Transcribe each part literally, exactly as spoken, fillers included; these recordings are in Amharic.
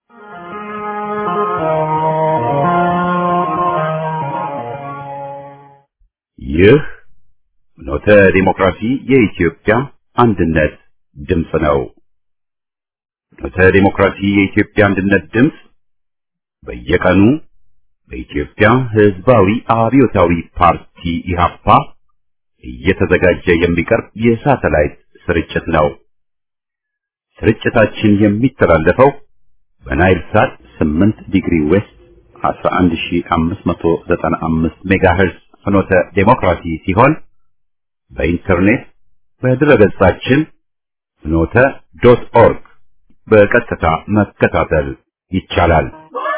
ይህ ኖተ ዲሞክራሲ የኢትዮጵያ አንድነት ድምፅ ነው። ኖተ ዲሞክራሲ የኢትዮጵያ አንድነት ድምፅ በየቀኑ በኢትዮጵያ ሕዝባዊ አብዮታዊ ፓርቲ ኢህአፓ እየተዘጋጀ የሚቀርብ የሳተላይት ስርጭት ነው። ስርጭታችን የሚተላለፈው በናይል ሳት ስምንት ዲግሪ ዌስት አስራ አንድ ሺህ አምስት መቶ ዘጠና አምስት ሜጋሄርዝ ፍኖተ ዲሞክራሲ ሲሆን በኢንተርኔት በድረገጻችን ፍኖተ ዶት ኦርግ በቀጥታ መከታተል ይቻላል።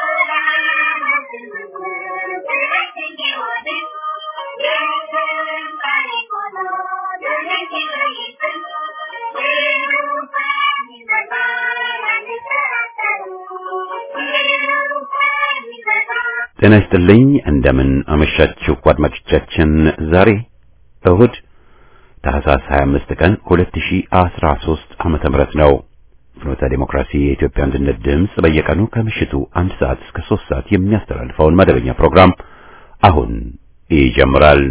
ጤና ይስጥልኝ እንደምን አመሻችሁ አድማጮቻችን። ዛሬ እሁድ ታህሳስ ሃያ አምስት ቀን ሁለት ሺህ አስራ ሶስት ዓመተ ምህረት ነው። ፍኖተ ዲሞክራሲ የኢትዮጵያ አንድነት ድምፅ በየቀኑ ከምሽቱ አንድ ሰዓት እስከ ሶስት ሰዓት የሚያስተላልፈውን መደበኛ ፕሮግራም አሁን ይጀምራል።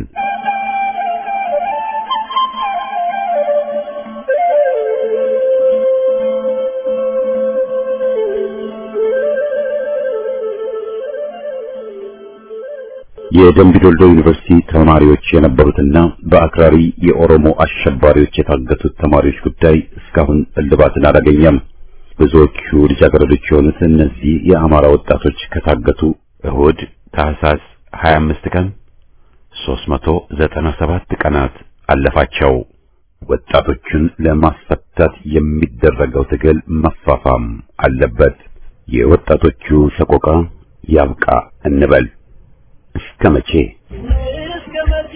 የደምቢ ዶልዶ ዩኒቨርሲቲ ተማሪዎች የነበሩትና በአክራሪ የኦሮሞ አሸባሪዎች የታገቱት ተማሪዎች ጉዳይ እስካሁን እልባትን አላገኘም። ብዙዎቹ ልጃገረዶች የሆኑት እነዚህ የአማራ ወጣቶች ከታገቱ እሁድ ታህሳስ ሃያ አምስት ቀን ሶስት መቶ ዘጠና ሰባት ቀናት አለፋቸው። ወጣቶቹን ለማስፈታት የሚደረገው ትግል መፋፋም አለበት። የወጣቶቹ ሰቆቃ ያብቃ እንበል። እስከ መቼ እስከ መቼ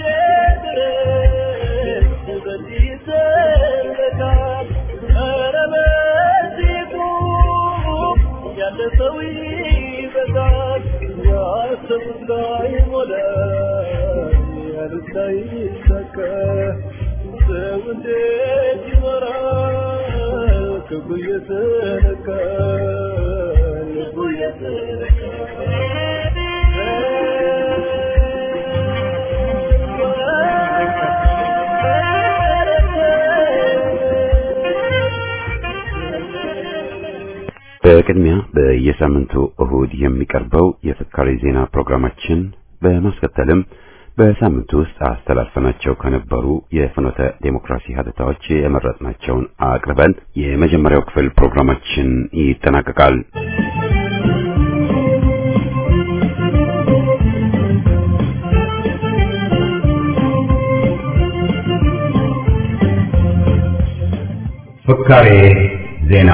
ድረስ በዚህ ይዘለቃል? ኧረ በዚሁ ያለ ሰው ይበዛል። ያሰቡት ላይሞላ ያሉት ላይሳካ ሰው እንዴት ይኖራል? ክፉ እየተነካ ልቡ እየተነካ በቅድሚያ በየሳምንቱ እሁድ የሚቀርበው የፍካሬ ዜና ፕሮግራማችን በማስከተልም በሳምንቱ ውስጥ አስተላልፈናቸው ከነበሩ የፍኖተ ዴሞክራሲ ሀተታዎች የመረጥናቸውን አቅርበን የመጀመሪያው ክፍል ፕሮግራማችን ይጠናቀቃል። ፍካሬ ዜና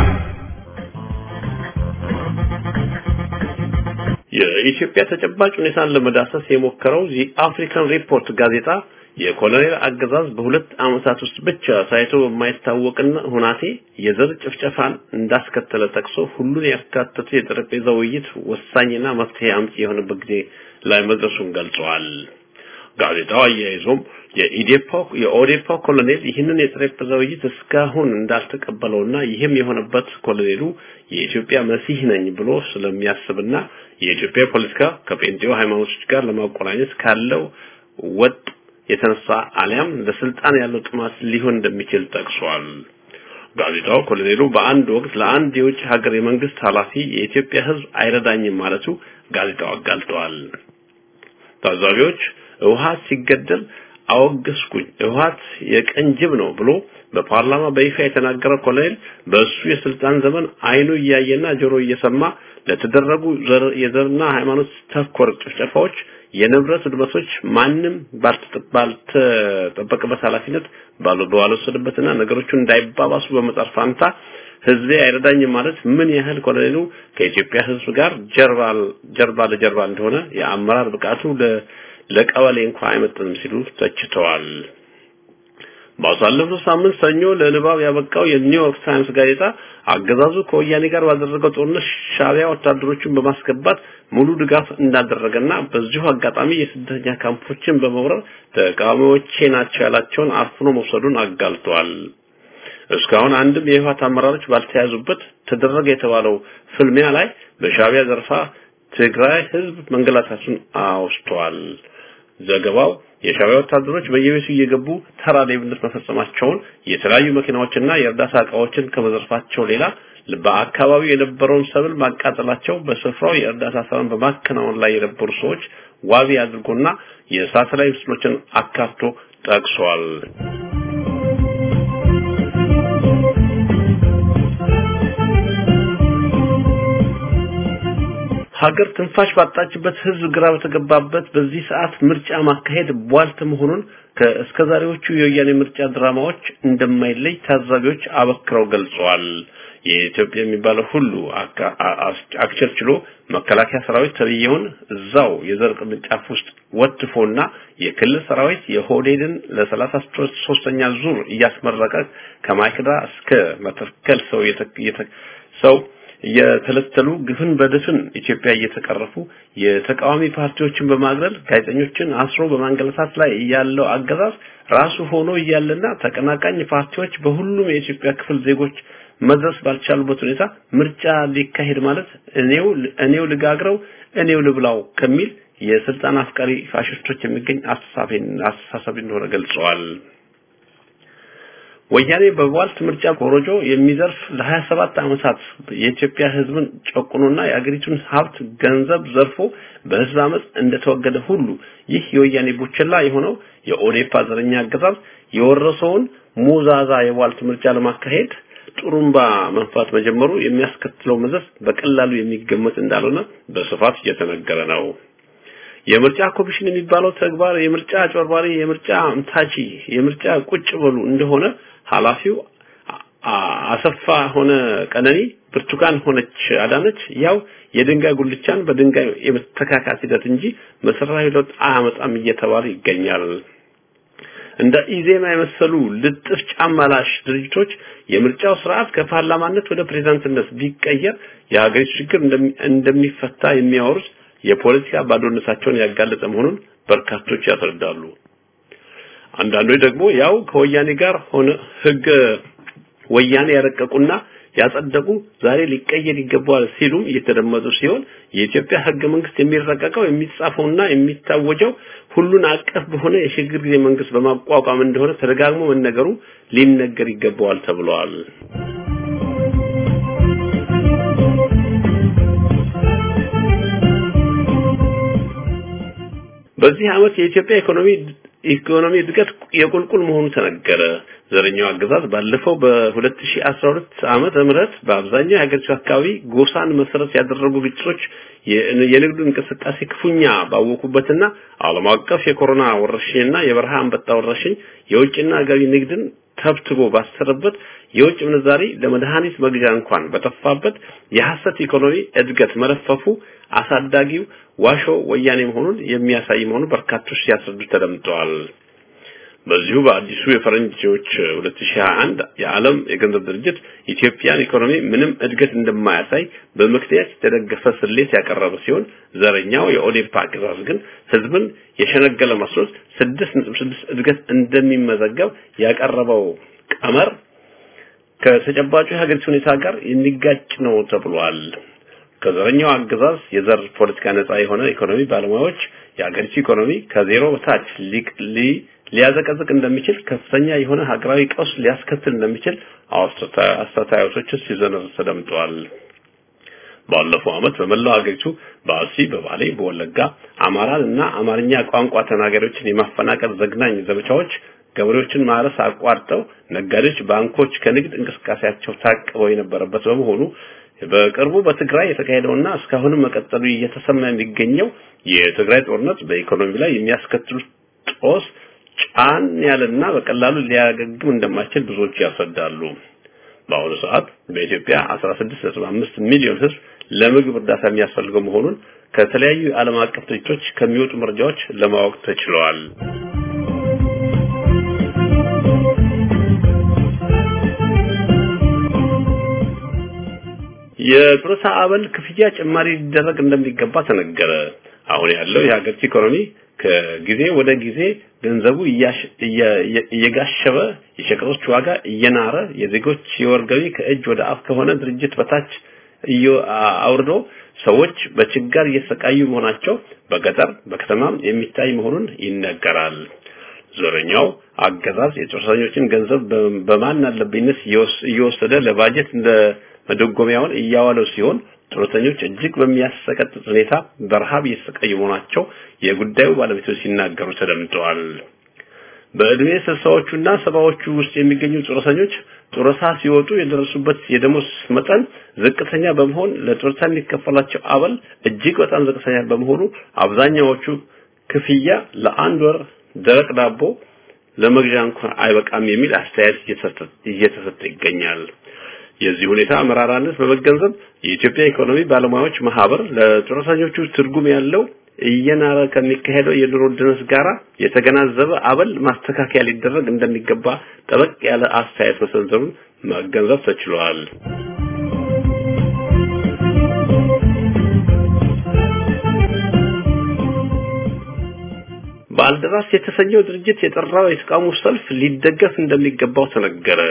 የኢትዮጵያ ተጨባጭ ሁኔታን ለመዳሰስ የሞከረው የአፍሪካን ሪፖርት ጋዜጣ የኮሎኔል አገዛዝ በሁለት ዓመታት ውስጥ ብቻ ሳይቶ የማይታወቅና ሁናቴ የዘር ጭፍጨፋን እንዳስከተለ ጠቅሶ ሁሉን ያካተተ የጠረጴዛ ውይይት ወሳኝና መፍትሄ አምጪ የሆነበት ጊዜ ላይ መድረሱን ገልጸዋል። ጋዜጣው አያይዞም የኢዴፓ የኦዴፓ ኮሎኔል ይህንን የጠረጴዛ ውይይት እስካሁን እንዳልተቀበለውና ይህም የሆነበት ኮሎኔሉ የኢትዮጵያ መሲህ ነኝ ብሎ ስለሚያስብና የኢትዮጵያ ፖለቲካ ከጴንጤው ሃይማኖቶች ጋር ለማቆራኘት ካለው ወጥ የተነሳ አሊያም ለስልጣን ያለው ጥማት ሊሆን እንደሚችል ጠቅሷል። ጋዜጣው ኮሎኔሉ በአንድ ወቅት ለአንድ የውጭ ሀገር የመንግስት ኃላፊ የኢትዮጵያ ሕዝብ አይረዳኝም ማለቱ ጋዜጣው አጋልጧል። ታዛቢዎች ህወሓት ሲገደል አወገዝኩኝ ህወሓት የቀንጅብ ነው ብሎ በፓርላማ በይፋ የተናገረ ኮሎኔል በእሱ የስልጣን ዘመን አይኑ እያየና ጆሮ እየሰማ ለተደረጉ የዘርና ሃይማኖት ተኮር ጭፍጨፋዎች የንብረት ውድመቶች ማንም ባልተጠበቀበት ኃላፊነት ባልወሰደበትና ነገሮቹ እንዳይባባሱ በመጣር ፋንታ ህዝቤ አይረዳኝም ማለት ምን ያህል ኮሎኔሉ ከኢትዮጵያ ህዝብ ጋር ጀርባ ጀርባ ለጀርባ እንደሆነ የአመራር ብቃቱ ለቀበሌ እንኳን አይመጥንም ሲሉ ተችተዋል። ባሳለፈው ሳምንት ሰኞ ለንባብ ያበቃው የኒውዮርክ ታይምስ ጋዜጣ አገዛዙ ከወያኔ ጋር ባደረገው ጦርነት ሻዕቢያ ወታደሮችን በማስገባት ሙሉ ድጋፍ እንዳደረገና በዚሁ አጋጣሚ የስደተኛ ካምፖችን በመውረር ተቃዋሚዎች ናቸው ያላቸውን አፍኖ መውሰዱን አጋልጧል። እስካሁን አንድም የህወሓት አመራሮች ባልተያዙበት ተደረገ የተባለው ፍልሚያ ላይ በሻዕቢያ ዘርፋ ትግራይ ህዝብ መንገላታቱን አውስቷል። ዘገባው የሻዕቢያ ወታደሮች በየቤቱ እየገቡ ተራ ሌብነት መፈጸማቸውን የተለያዩ መኪናዎችና የእርዳታ ዕቃዎችን ከመዘርፋቸው ሌላ በአካባቢው የነበረውን ሰብል ማቃጠላቸው በስፍራው የእርዳታ ስራን በማከናወን ላይ የነበሩ ሰዎች ዋቢ አድርጎና የሳተላይት ምስሎችን አካቶ ጠቅሷል። ሀገር ትንፋሽ ባጣችበት ህዝብ ግራ በተገባበት በዚህ ሰዓት ምርጫ ማካሄድ ቧልት መሆኑን ከእስከዛሬዎቹ የወያኔ ምርጫ ድራማዎች እንደማይለይ ታዛቢዎች አበክረው ገልጸዋል። የኢትዮጵያ የሚባለው ሁሉ አክቸርችሎ መከላከያ ሰራዊት ተብየውን እዛው የዘር ቅርንጫፍ ውስጥ ወጥፎና የክልል ሰራዊት የሆዴድን ለሰላሳ ሶስተኛ ዙር እያስመረቀ ከማይክድራ እስከ መተከል ሰው ሰው የተለተሉ ግፍን በድፍን ኢትዮጵያ እየተቀረፉ የተቃዋሚ ፓርቲዎችን በማግለል ጋዜጠኞችን አስሮ በማንገላታት ላይ ያለው አገዛዝ ራሱ ሆኖ እያለና ተቀናቃኝ ፓርቲዎች በሁሉም የኢትዮጵያ ክፍል ዜጎች መድረስ ባልቻሉበት ሁኔታ ምርጫ ሊካሄድ ማለት እኔው እኔው ልጋግረው እኔው ልብላው ከሚል የስልጣን አፍቃሪ ፋሽስቶች የሚገኝ አስተሳሰብ እንደሆነ ገልጸዋል። ወያኔ በቧልት ምርጫ ኮሮጆ የሚዘርፍ ለ27 ዓመታት የኢትዮጵያ ህዝብን ጨቁኖና የአገሪቱን ሀብት ገንዘብ ዘርፎ በህዝብ አመጽ እንደተወገደ ሁሉ ይህ የወያኔ ቡችላ የሆነው የኦዴፓ ዘረኛ አገዛዝ የወረሰውን ሞዛዛ የቧልት ምርጫ ለማካሄድ ጥሩምባ መንፋት መጀመሩ የሚያስከትለው መዘዝ በቀላሉ የሚገመት እንዳልሆነ በስፋት እየተነገረ ነው። የምርጫ ኮሚሽን የሚባለው ተግባር የምርጫ አጭበርባሪ የምርጫ አምታቺ የምርጫ ቁጭ ብሉ እንደሆነ ኃላፊው አሰፋ ሆነ ቀነኒ ብርቱካን ሆነች አዳነች ያው የድንጋይ ጉልቻን በድንጋይ የመተካካት ሂደት እንጂ መሰረታዊ ለውጥ አያመጣም እየተባለ ይገኛል። እንደ ኢዜማ የመሰሉ ልጥፍ ጫማላሽ ድርጅቶች የምርጫው ስርዓት ከፓርላማነት ወደ ፕሬዝዳንትነት ቢቀየር የሀገሪቱ ችግር እንደሚፈታ የሚያወሩት የፖለቲካ ባዶነታቸውን ያጋለጠ መሆኑን በርካቶች ያስረዳሉ። አንዳንዶች ደግሞ ያው ከወያኔ ጋር ሆነ ህግ ወያኔ ያረቀቁና ያጸደቁ ዛሬ ሊቀየር ይገባዋል ሲሉም እየተደመጡ ሲሆን የኢትዮጵያ ህገ መንግስት የሚረቀቀው የሚጻፈውና የሚታወጀው ሁሉን አቀፍ በሆነ የሽግግር ጊዜ መንግስት በማቋቋም እንደሆነ ተደጋግሞ መነገሩ ሊነገር ይገባዋል ተብሏል። በዚህ አመት የኢትዮጵያ ኢኮኖሚ ኢኮኖሚ እድገት የቁልቁል መሆኑ ተነገረ። ዘረኛው አገዛዝ ባለፈው በ2012 ዓመተ ምህረት በአብዛኛው የሀገሪቱ አካባቢ ጎሳን መሰረት ያደረጉ ግጭቶች የንግዱ እንቅስቃሴ ክፉኛ ባወቁበትና ዓለም አቀፍ የኮሮና ወረርሽኝና የበረሃ አንበጣ ወረርሽኝ የውጭና ገቢ ንግድን ተብትቦ ባሰረበት የውጭ ምንዛሪ ለመድኃኒት መግዣ እንኳን በተፋበት የሐሰት ኢኮኖሚ እድገት መለፈፉ አሳዳጊው ዋሾ ወያኔ መሆኑን የሚያሳይ መሆኑ በርካቶች ሲያስረዱ ተደምጠዋል። በዚሁ በአዲሱ የፈረንጆች ሁለት ሺህ ሃያ አንድ የዓለም የገንዘብ ድርጅት ኢትዮጵያን ኢኮኖሚ ምንም እድገት እንደማያሳይ በምክንያት የተደገፈ ስሌት ያቀረበ ሲሆን ዘረኛው የኦዴፓ አገዛዝ ግን ህዝብን የሸነገለ መስሎት ስድስት ነጥብ ስድስት እድገት እንደሚመዘገብ ያቀረበው ቀመር ከተጨባጩ የሀገሪቱ ሁኔታ ጋር የሚጋጭ ነው ተብሏል። ከዘረኛው አገዛዝ የዘር ፖለቲካ ነፃ የሆነ ኢኮኖሚ ባለሙያዎች የሀገሪቱ ኢኮኖሚ ከዜሮ በታች ሊያዘቀዝቅ እንደሚችል ከፍተኛ የሆነ ሀገራዊ ቀውስ ሊያስከትል እንደሚችል አስተያየቶች ሲዘነሩ ተደምጠዋል። ባለፈው አመት በመላው ሀገሪቱ በአርሲ፣ በባሌ፣ በወለጋ አማራንና አማርኛ ቋንቋ ተናጋሪዎችን የማፈናቀል ዘግናኝ ዘመቻዎች ገበሬዎችን ማረስ አቋርጠው ነጋዴዎች ባንኮች ከንግድ እንቅስቃሴያቸው ታቅበው የነበረበት በመሆኑ በቅርቡ በትግራይ የተካሄደውና እስካሁንም መቀጠሉ እየተሰማ የሚገኘው የትግራይ ጦርነት በኢኮኖሚ ላይ የሚያስከትሉት ጦስ ጫን ያለና በቀላሉ ሊያገግም እንደማይችል ብዙዎች ያስረዳሉ። በአሁኑ ሰዓት በኢትዮጵያ አስራ ስድስት ነጥብ አምስት ሚሊዮን ህዝብ ለምግብ እርዳታ የሚያስፈልገው መሆኑን ከተለያዩ ዓለም አቀፍ ድርጅቶች ከሚወጡ መረጃዎች ለማወቅ ተችሏል። የጡረታ አበል ክፍያ ጭማሪ ሊደረግ እንደሚገባ ተነገረ። አሁን ያለው የሀገሪቱ ኢኮኖሚ ከጊዜ ወደ ጊዜ ገንዘቡ እየጋሸበ የሸቀጦች ዋጋ እየናረ የዜጎች የወር ገቢ ከእጅ ወደ አፍ ከሆነ ድርጅት በታች አውርዶ ሰዎች በችጋር እየሰቃዩ መሆናቸው በገጠር በከተማም የሚታይ መሆኑን ይነገራል። ዘረኛው አገዛዝ የጦርሰኞችን ገንዘብ በማን አለብኝነት እየወሰደ ለባጀት እንደ መደጎሚያውን እያዋለው ሲሆን ጦርሰኞች እጅግ በሚያሰቀጥጥ ሁኔታ በረሃብ እየሰቃዩ መሆናቸው የጉዳዩ ባለቤቶች ሲናገሩ ተደምጠዋል። በእድሜ ስልሳዎቹና ሰባዎቹ ውስጥ የሚገኙ ጦርሰኞች ጦርሳ ሲወጡ የደረሱበት የደሞዝ መጠን ዝቅተኛ በመሆን ለጦርታ የሚከፈላቸው አበል እጅግ በጣም ዝቅተኛ በመሆኑ አብዛኛዎቹ ክፍያ ለአንድ ወር ደረቅ ዳቦ ለመግዣ እንኳን አይበቃም የሚል አስተያየት እየተሰጠ ይገኛል። የዚህ ሁኔታ መራራነት በመገንዘብ የኢትዮጵያ ኢኮኖሚ ባለሙያዎች ማህበር ለጦርሰኞቹ ትርጉም ያለው እየናረ ከሚካሄደው የኑሮ ውድነት ጋራ የተገናዘበ አበል ማስተካከያ ሊደረግ እንደሚገባ ጠበቅ ያለ አስተያየት መሰንዘሩን መገንዘብ ተችሏል። ባልደራስ የተሰኘው ድርጅት የጠራው የተቃውሞ ሰልፍ ሊደገፍ እንደሚገባው ተነገረ።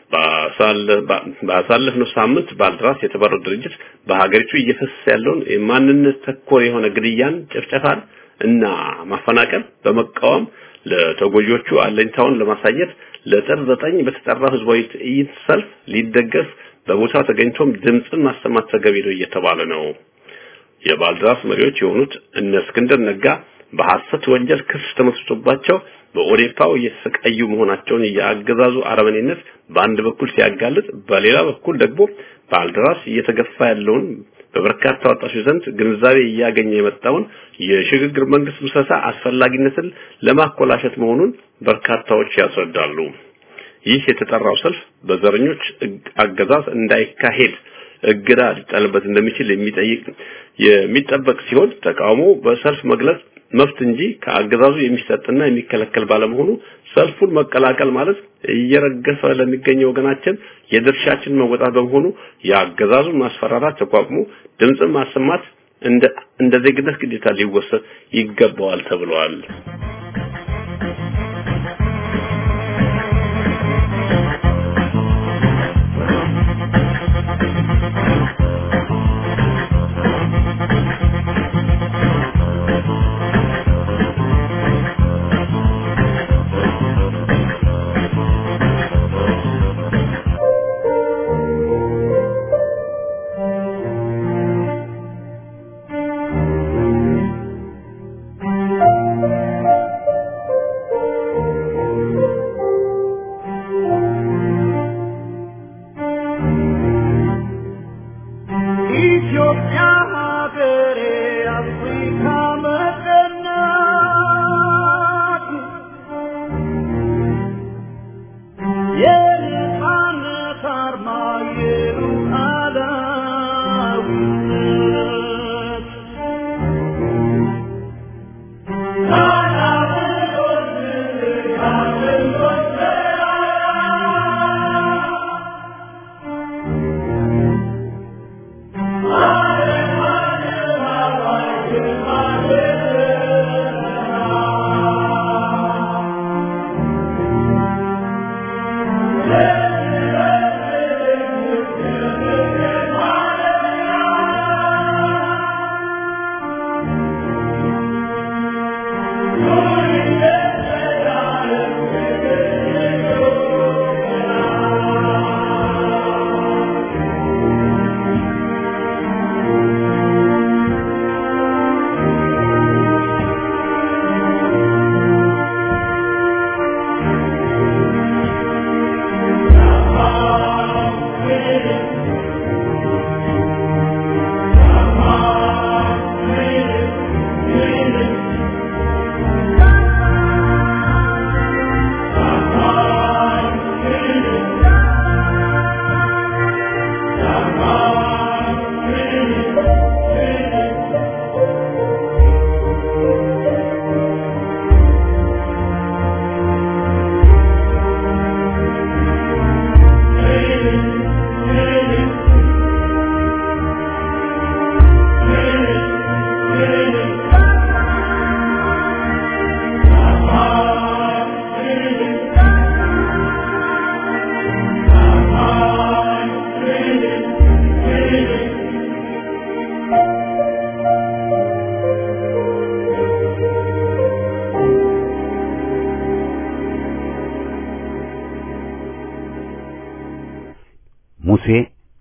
ባሳለፍነው ሳምንት ባልደራስ የተባለው ድርጅት በሀገሪቱ እየፈሰሰ ያለውን የማንነት ተኮር የሆነ ግድያን፣ ጭፍጨፋን እና ማፈናቀል በመቃወም ለተጎጆቹ አለኝታውን ለማሳየት ለጥር ዘጠኝ በተጠራው ህዝባዊ ትዕይንት ሰልፍ ሊደገፍ በቦታው ተገኝቶም ድምጽን ማሰማት ተገቢ ነው እየተባለ ነው። የባልደራስ መሪዎች የሆኑት እነ እስክንድር ነጋ በሐሰት ወንጀል ክስ ተመስርቶባቸው በኦዴፓው እየተሰቃዩ መሆናቸውን ያገዛዙ አረመኔነት በአንድ በኩል ሲያጋልጥ፣ በሌላ በኩል ደግሞ ባልደራስ እየተገፋ ያለውን በበርካታ ወጣቶች ዘንድ ግንዛቤ እያገኘ የመጣውን የሽግግር መንግስት ምስረታ አስፈላጊነትን ለማኮላሸት መሆኑን በርካታዎች ያስረዳሉ። ይህ የተጠራው ሰልፍ በዘረኞች አገዛዝ እንዳይካሄድ እግዳ ሊጣልበት እንደሚችል የሚጠይቅ የሚጠበቅ ሲሆን ተቃውሞ በሰልፍ መግለጽ መፍት እንጂ ከአገዛዙ የሚሰጥና የሚከለከል ባለመሆኑ ሰልፉን መቀላቀል ማለት እየረገፈ ለሚገኘው ወገናችን የድርሻችን መወጣት በመሆኑ የአገዛዙን ማስፈራራት ተቋቁሞ ድምጽን ማሰማት እንደ እንደ ዜግነት ግዴታ ሊወሰድ ይገባዋል ተብሏል።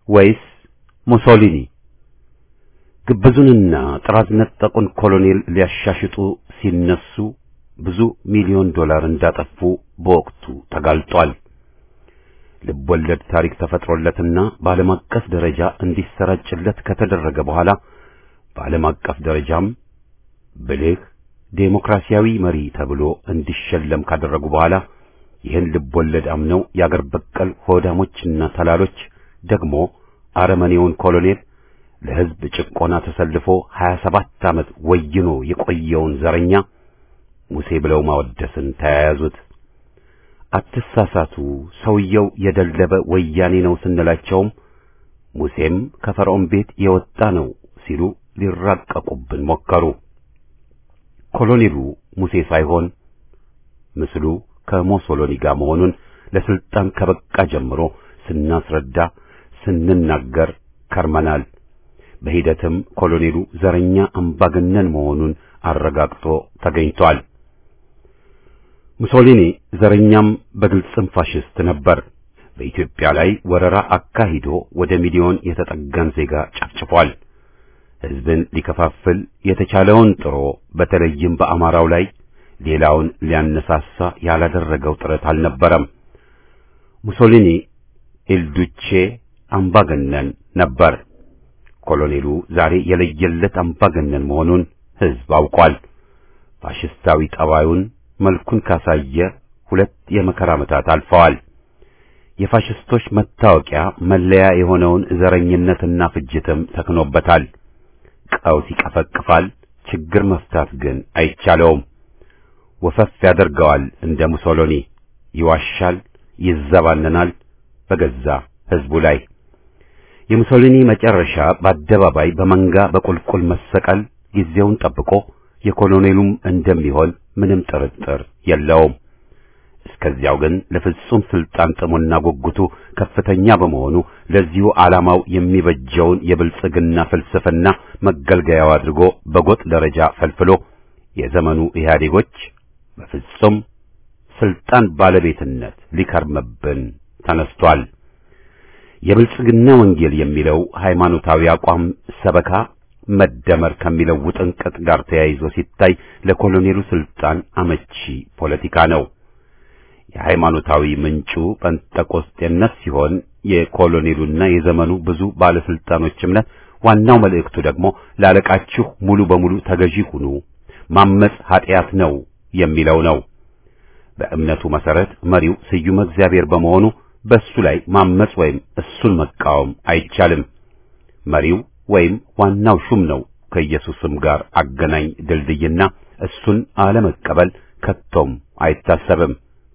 ወይስ ሙሶሊኒ? ግብዙንና ጥራዝ ነጠቁን ኮሎኔል ሊያሻሽጡ ሲነሱ ብዙ ሚሊዮን ዶላር እንዳጠፉ በወቅቱ ተጋልጧል። ልቦለድ ታሪክ ተፈጥሮለትና በዓለም አቀፍ ደረጃ እንዲሰራጭለት ከተደረገ በኋላ በዓለም አቀፍ ደረጃም ብልህ ዴሞክራሲያዊ መሪ ተብሎ እንዲሸለም ካደረጉ በኋላ ይህን ልቦለድ አምነው ያገር በቀል ሆዳሞችና ተላሎች ደግሞ አረመኔውን ኮሎኔል ለሕዝብ ጭቆና ተሰልፎ ሀያ ሰባት ዓመት ወይኖ የቆየውን ዘረኛ ሙሴ ብለው ማወደስን ተያያዙት። አትሳሳቱ፣ ሰውየው የደለበ ወያኔ ነው ስንላቸውም ሙሴም ከፈርዖን ቤት የወጣ ነው ሲሉ ሊራቀቁብን ሞከሩ። ኮሎኔሉ ሙሴ ሳይሆን ምስሉ ከሞሶሎኒ ጋር መሆኑን ለስልጣን ከበቃ ጀምሮ ስናስረዳ ስንናገር ከርመናል። በሂደትም ኮሎኔሉ ዘረኛ አምባገነን መሆኑን አረጋግጦ ተገኝቷል። ሙሶሊኒ ዘረኛም በግልጽም ፋሽስት ነበር። በኢትዮጵያ ላይ ወረራ አካሂዶ ወደ ሚሊዮን የተጠጋን ዜጋ ጨፍጭፏል። ሕዝብን ሊከፋፍል የተቻለውን ጥሮ በተለይም በአማራው ላይ ሌላውን ሊያነሳሳ ያላደረገው ጥረት አልነበረም። ሙሶሊኒ ኤልዱቼ አምባገነን ነበር። ኮሎኔሉ ዛሬ የለየለት አምባገነን መሆኑን ሕዝብ አውቋል። ፋሽስታዊ ጠባዩን መልኩን ካሳየ ሁለት የመከራ ዓመታት አልፈዋል። የፋሽስቶች መታወቂያ መለያ የሆነውን ዘረኝነትና ፍጅትም ተክኖበታል። ቀውስ ይቀፈቅፋል፣ ችግር መፍታት ግን አይቻለውም። ወፈፍ ያደርገዋል እንደ ሙሶሎኒ፣ ይዋሻል፣ ይዘባነናል በገዛ ሕዝቡ ላይ። የሙሶሊኒ መጨረሻ በአደባባይ በመንጋ በቁልቁል መሰቀል ጊዜውን ጠብቆ የኮሎኔሉም እንደሚሆን ምንም ጥርጥር የለውም። እስከዚያው ግን ለፍጹም ስልጣን ጥሙና ጉጉቱ ከፍተኛ በመሆኑ ለዚሁ ዓላማው የሚበጀውን የብልጽግና ፍልስፍና መገልገያው አድርጎ በጎጥ ደረጃ ፈልፍሎ የዘመኑ ኢህአዴጎች በፍጹም ስልጣን ባለቤትነት ሊከርምብን ተነስቷል። የብልጽግና ወንጌል የሚለው ሃይማኖታዊ አቋም ሰበካ መደመር ከሚለው ውጥንቅጥ ጋር ተያይዞ ሲታይ ለኮሎኔሉ ስልጣን አመቺ ፖለቲካ ነው። የሃይማኖታዊ ምንጩ ጴንጤቆስጤነት ሲሆን የኮሎኔሉና የዘመኑ ብዙ ባለስልጣኖች እምነት ዋናው መልእክቱ ደግሞ ላለቃችሁ ሙሉ በሙሉ ተገዢ ሁኑ፣ ማመጽ ኃጢአት ነው የሚለው ነው። በእምነቱ መሰረት መሪው ስዩመ እግዚአብሔር በመሆኑ በሱ ላይ ማመጽ ወይም እሱን መቃወም አይቻልም። መሪው ወይም ዋናው ሹም ነው ከኢየሱስም ጋር አገናኝ ድልድይና እሱን አለመቀበል ከቶም አይታሰብም።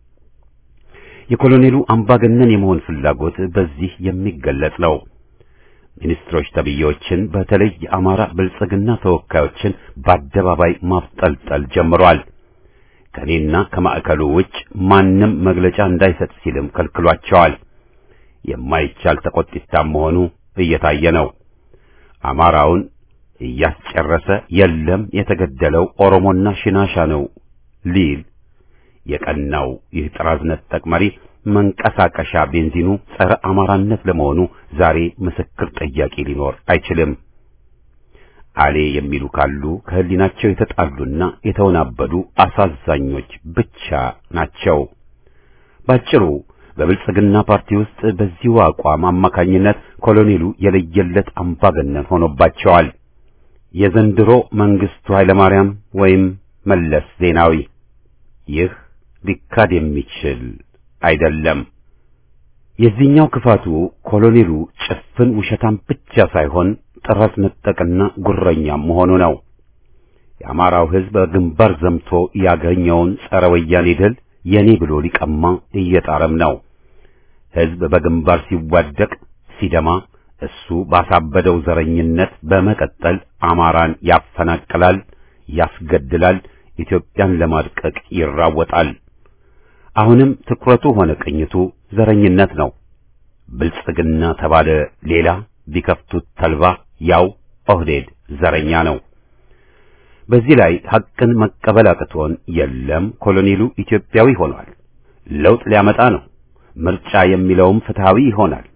የኮሎኔሉ አምባገነን የመሆን ፍላጎት በዚህ የሚገለጽ ነው። ሚኒስትሮች ተብዬዎችን በተለይ የአማራ ብልጽግና ተወካዮችን በአደባባይ ማፍጠልጠል ጀምሯል። ከኔና ከማዕከሉ ውጭ ማንም መግለጫ እንዳይሰጥ ሲልም ከልክሏቸዋል። የማይቻል ተቆጥታም መሆኑ እየታየ ነው። አማራውን እያስጨረሰ የለም የተገደለው ኦሮሞና ሽናሻ ነው ሊል የቀናው ይህ ጥራዝ ነጠቅ መሪ መንቀሳቀሻ ቤንዚኑ ጸረ አማራነት ለመሆኑ ዛሬ ምስክር ጠያቂ ሊኖር አይችልም። አሌ የሚሉ ካሉ ከህሊናቸው የተጣሉና የተወናበዱ አሳዛኞች ብቻ ናቸው። ባጭሩ በብልጽግና ፓርቲ ውስጥ በዚሁ አቋም አማካኝነት ኮሎኔሉ የለየለት አምባገነን ሆኖባቸዋል። የዘንድሮ መንግስቱ ኃይለማርያም ወይም መለስ ዜናዊ ይህ ሊካድ የሚችል አይደለም። የዚህኛው ክፋቱ ኮሎኔሉ ጭፍን ውሸታም ብቻ ሳይሆን ጥራዝ ነጠቅና ጉረኛም መሆኑ ነው። የአማራው ህዝብ በግንባር ዘምቶ ያገኘውን ጸረ ወያኔ ድል የኔ ብሎ ሊቀማ እየጣረም ነው። ህዝብ በግንባር ሲዋደቅ ሲደማ እሱ ባሳበደው ዘረኝነት በመቀጠል አማራን ያፈናቅላል፣ ያስገድላል፣ ኢትዮጵያን ለማድቀቅ ይራወጣል። አሁንም ትኩረቱ ሆነ ቅኝቱ ዘረኝነት ነው። ብልጽግና ተባለ ሌላ፣ ቢከፍቱት ተልባ ያው ኦህዴድ ዘረኛ ነው። በዚህ ላይ ሐቅን መቀበል አቅቶን የለም ኮሎኔሉ ኢትዮጵያዊ ሆኗል፣ ለውጥ ሊያመጣ ነው፣ ምርጫ የሚለውም ፍትሃዊ ይሆናል፣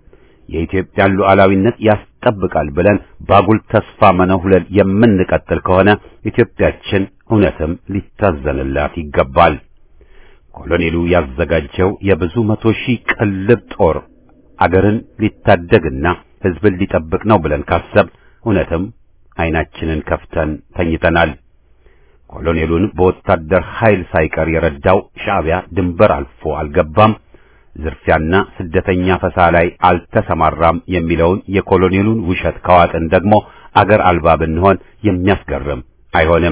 የኢትዮጵያን ሉዓላዊነት ያስጠብቃል ብለን ባጉል ተስፋ መነሁለል የምንቀጥል ከሆነ ኢትዮጵያችን እውነትም ሊታዘንላት ይገባል። ኮሎኔሉ ያዘጋጀው የብዙ መቶ ሺህ ቅልብ ጦር አገርን ሊታደግና ሕዝብን ሊጠብቅ ነው ብለን ካሰብ እውነትም ዓይናችንን ከፍተን ተኝተናል። ኮሎኔሉን በወታደር ኃይል ሳይቀር የረዳው ሻዕቢያ ድንበር አልፎ አልገባም፣ ዝርፊያና ስደተኛ ፈሳ ላይ አልተሰማራም የሚለውን የኮሎኔሉን ውሸት ከዋጥን ደግሞ አገር አልባ ብንሆን የሚያስገርም አይሆንም።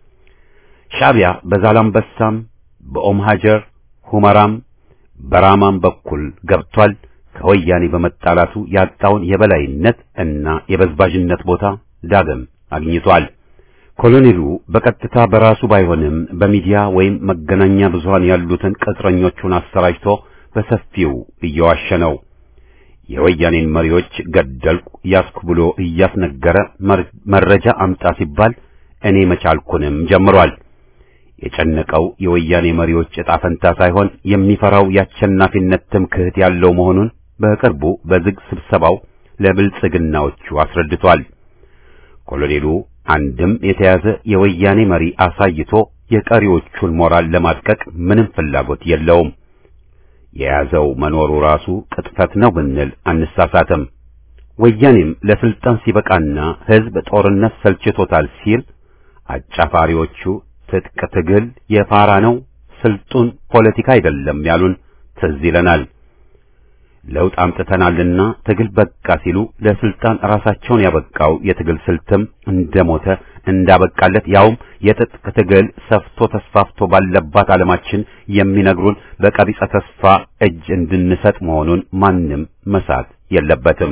ሻዕቢያ በዛላምበሳም በኦም ሀጀር ሁመራም በራማም በኩል ገብቷል። ከወያኔ በመጣላቱ ያጣውን የበላይነት እና የበዝባዥነት ቦታ ዳግም አግኝቷል። ኮሎኔሉ በቀጥታ በራሱ ባይሆንም በሚዲያ ወይም መገናኛ ብዙሃን ያሉትን ቅጥረኞቹን አሰራጭቶ በሰፊው እየዋሸ ነው። የወያኔን መሪዎች ገደልኩ ያስኩ ብሎ እያስነገረ መረጃ አምጣ ሲባል እኔ መቻልኩንም ጀምሯል። የጨነቀው የወያኔ መሪዎች ዕጣ ፈንታ ሳይሆን የሚፈራው ያቸናፊነት ትምክህት ያለው መሆኑን በቅርቡ በዝግ ስብሰባው ለብልጽግናዎቹ አስረድቷል። ኮሎኔሉ አንድም የተያዘ የወያኔ መሪ አሳይቶ የቀሪዎቹን ሞራል ለማጥቀቅ ምንም ፍላጎት የለውም። የያዘው መኖሩ ራሱ ቅጥፈት ነው ብንል አንሳሳትም። ወያኔም ለስልጣን ሲበቃና ሕዝብ ጦርነት ሰልችቶታል ሲል አጫፋሪዎቹ ትጥቅ ትግል የፋራ ነው፣ ስልጡን ፖለቲካ አይደለም ያሉን ትዝ ይለናል። ለውጥ አምጥተናልና ትግል በቃ ሲሉ ለስልጣን ራሳቸውን ያበቃው የትግል ስልትም እንደሞተ እንዳበቃለት ያውም የትጥቅ ትግል ሰፍቶ ተስፋፍቶ ባለባት ዓለማችን የሚነግሩን በቀቢጸ ተስፋ እጅ እንድንሰጥ መሆኑን ማንም መሳት የለበትም።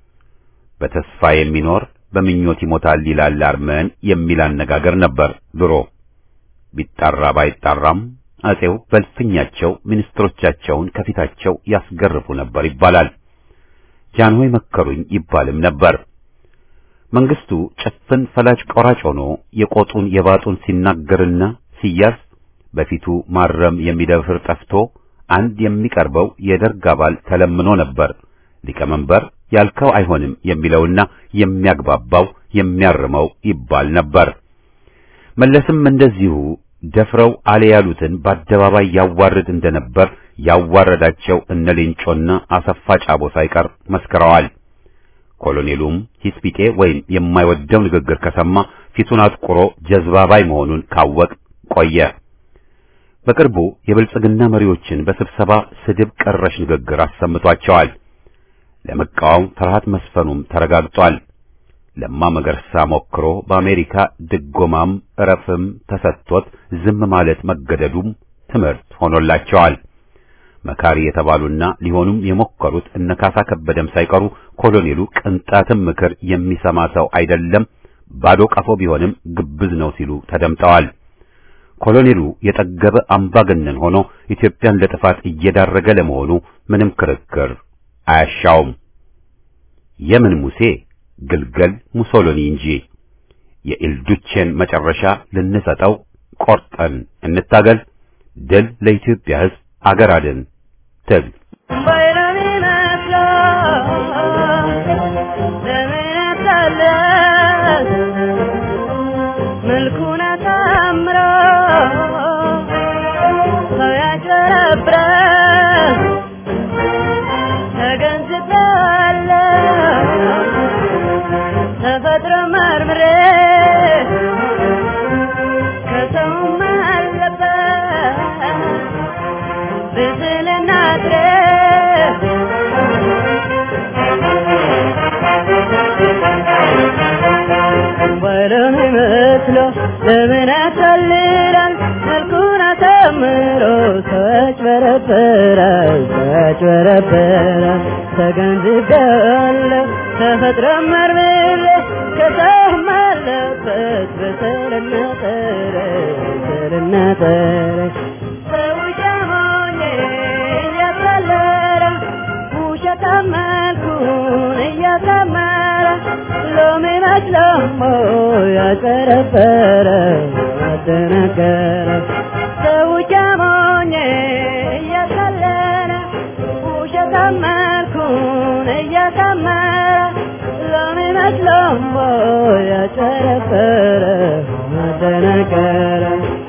በተስፋ የሚኖር በምኞት ይሞታል ይላል አርመን የሚል አነጋገር ነበር ድሮ። ቢጣራ ባይጣራም አጼው በልፍኛቸው ሚኒስትሮቻቸውን ከፊታቸው ያስገርፉ ነበር ይባላል። ጃንሆይ መከሩኝ ይባልም ነበር። መንግስቱ ጭፍን ፈላጭ ቆራጭ ሆኖ የቆጡን የባጡን ሲናገርና ሲያዝ በፊቱ ማረም የሚደፍር ጠፍቶ አንድ የሚቀርበው የደርግ አባል ተለምኖ ነበር ሊቀመንበር ያልከው አይሆንም የሚለውና የሚያግባባው የሚያርመው ይባል ነበር። መለስም እንደዚሁ ደፍረው አለ ያሉትን በአደባባይ ያዋርድ እንደነበር ያዋረዳቸው እነ ሌንጮና አሰፋ ጫቦ ሳይቀር መስክረዋል። ኮሎኔሉም ሂስፒቴ ወይም የማይወደው ንግግር ከሰማ ፊቱን አጥቁሮ ጀዝባባይ መሆኑን ካወቅ ቆየ። በቅርቡ የብልጽግና መሪዎችን በስብሰባ ስድብ ቀረሽ ንግግር አሰምቷቸዋል። ለመቃወም ፍርሃት መስፈኑም ተረጋግጧል። ለማ መገርሳ ሞክሮ በአሜሪካ ድጎማም እረፍም ተሰጥቶት ዝም ማለት መገደዱም ትምህርት ሆኖላቸዋል። መካሪ የተባሉና ሊሆኑም የሞከሩት እነ ካሳ ከበደም ሳይቀሩ ኮሎኔሉ ቅንጣትም ምክር የሚሰማ ሰው አይደለም፣ ባዶ ቀፎ ቢሆንም ግብዝ ነው ሲሉ ተደምጠዋል። ኮሎኔሉ የጠገበ አምባገነን ሆኖ ኢትዮጵያን ለጥፋት እየዳረገ ለመሆኑ ምንም ክርክር አያሻውም። የምን ሙሴ ግልገል ሙሶሎኒ እንጂ የኢልዱቼን መጨረሻ ልንሰጠው ቆርጠን እንታገል። ድል ለኢትዮጵያ ሕዝብ፣ አገር አድን ትግል። ለምን አታልላል መልኩን አሳምሮ ሰዎች በረበራል ሰዎች በረበራል ተገንዝቤያለሁ ተፈጥሮ መርምሬ ከሰው ማለበት በሰልና ጠረ በሰልና ጠረ ሰው ጃሞኜ እያታለለ ውሸታም መልኩን እያሳመረ ሎሜ መስሎሞ ያጨረበረ አደናገረ ሰው ጃሞኜ እያታለለ ውሸታም መልኩን እያሳመረ መስሎሞ ያጨረበረ መደነገረ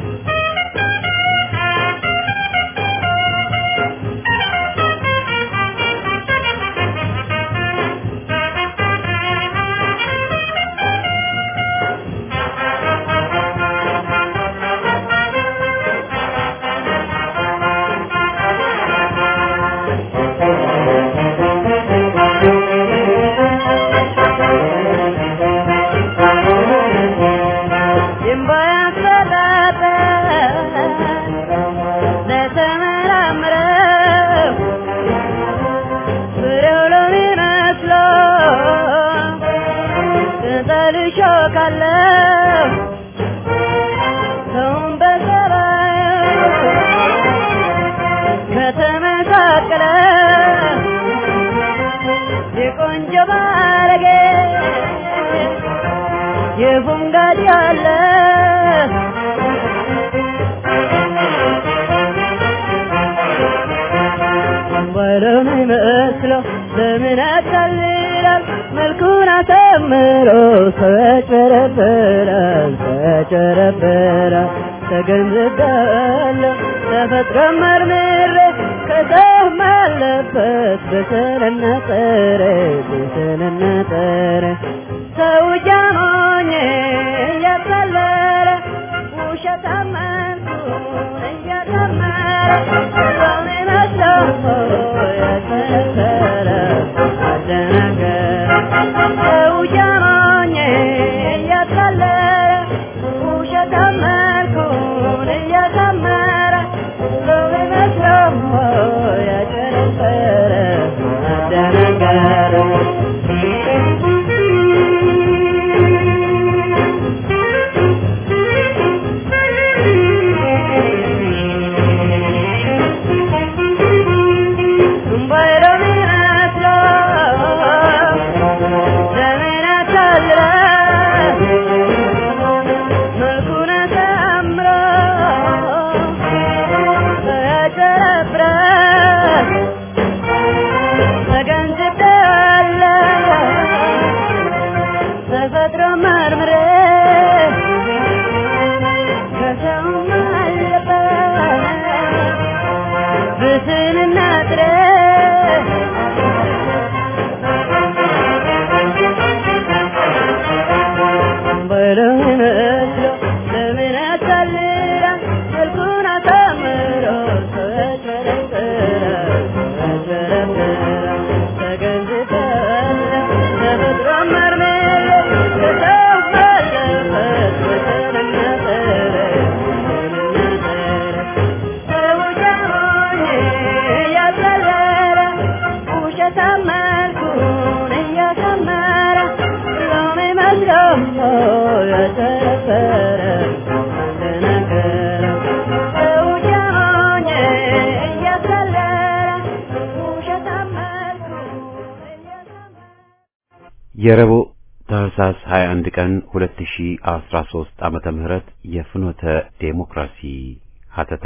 የረቡዕ ታህሳስ ሃያ አንድ ቀን ሁለት ሺህ አስራ ሦስት ዓመተ ምህረት የፍኖተ ዴሞክራሲ ሀተታ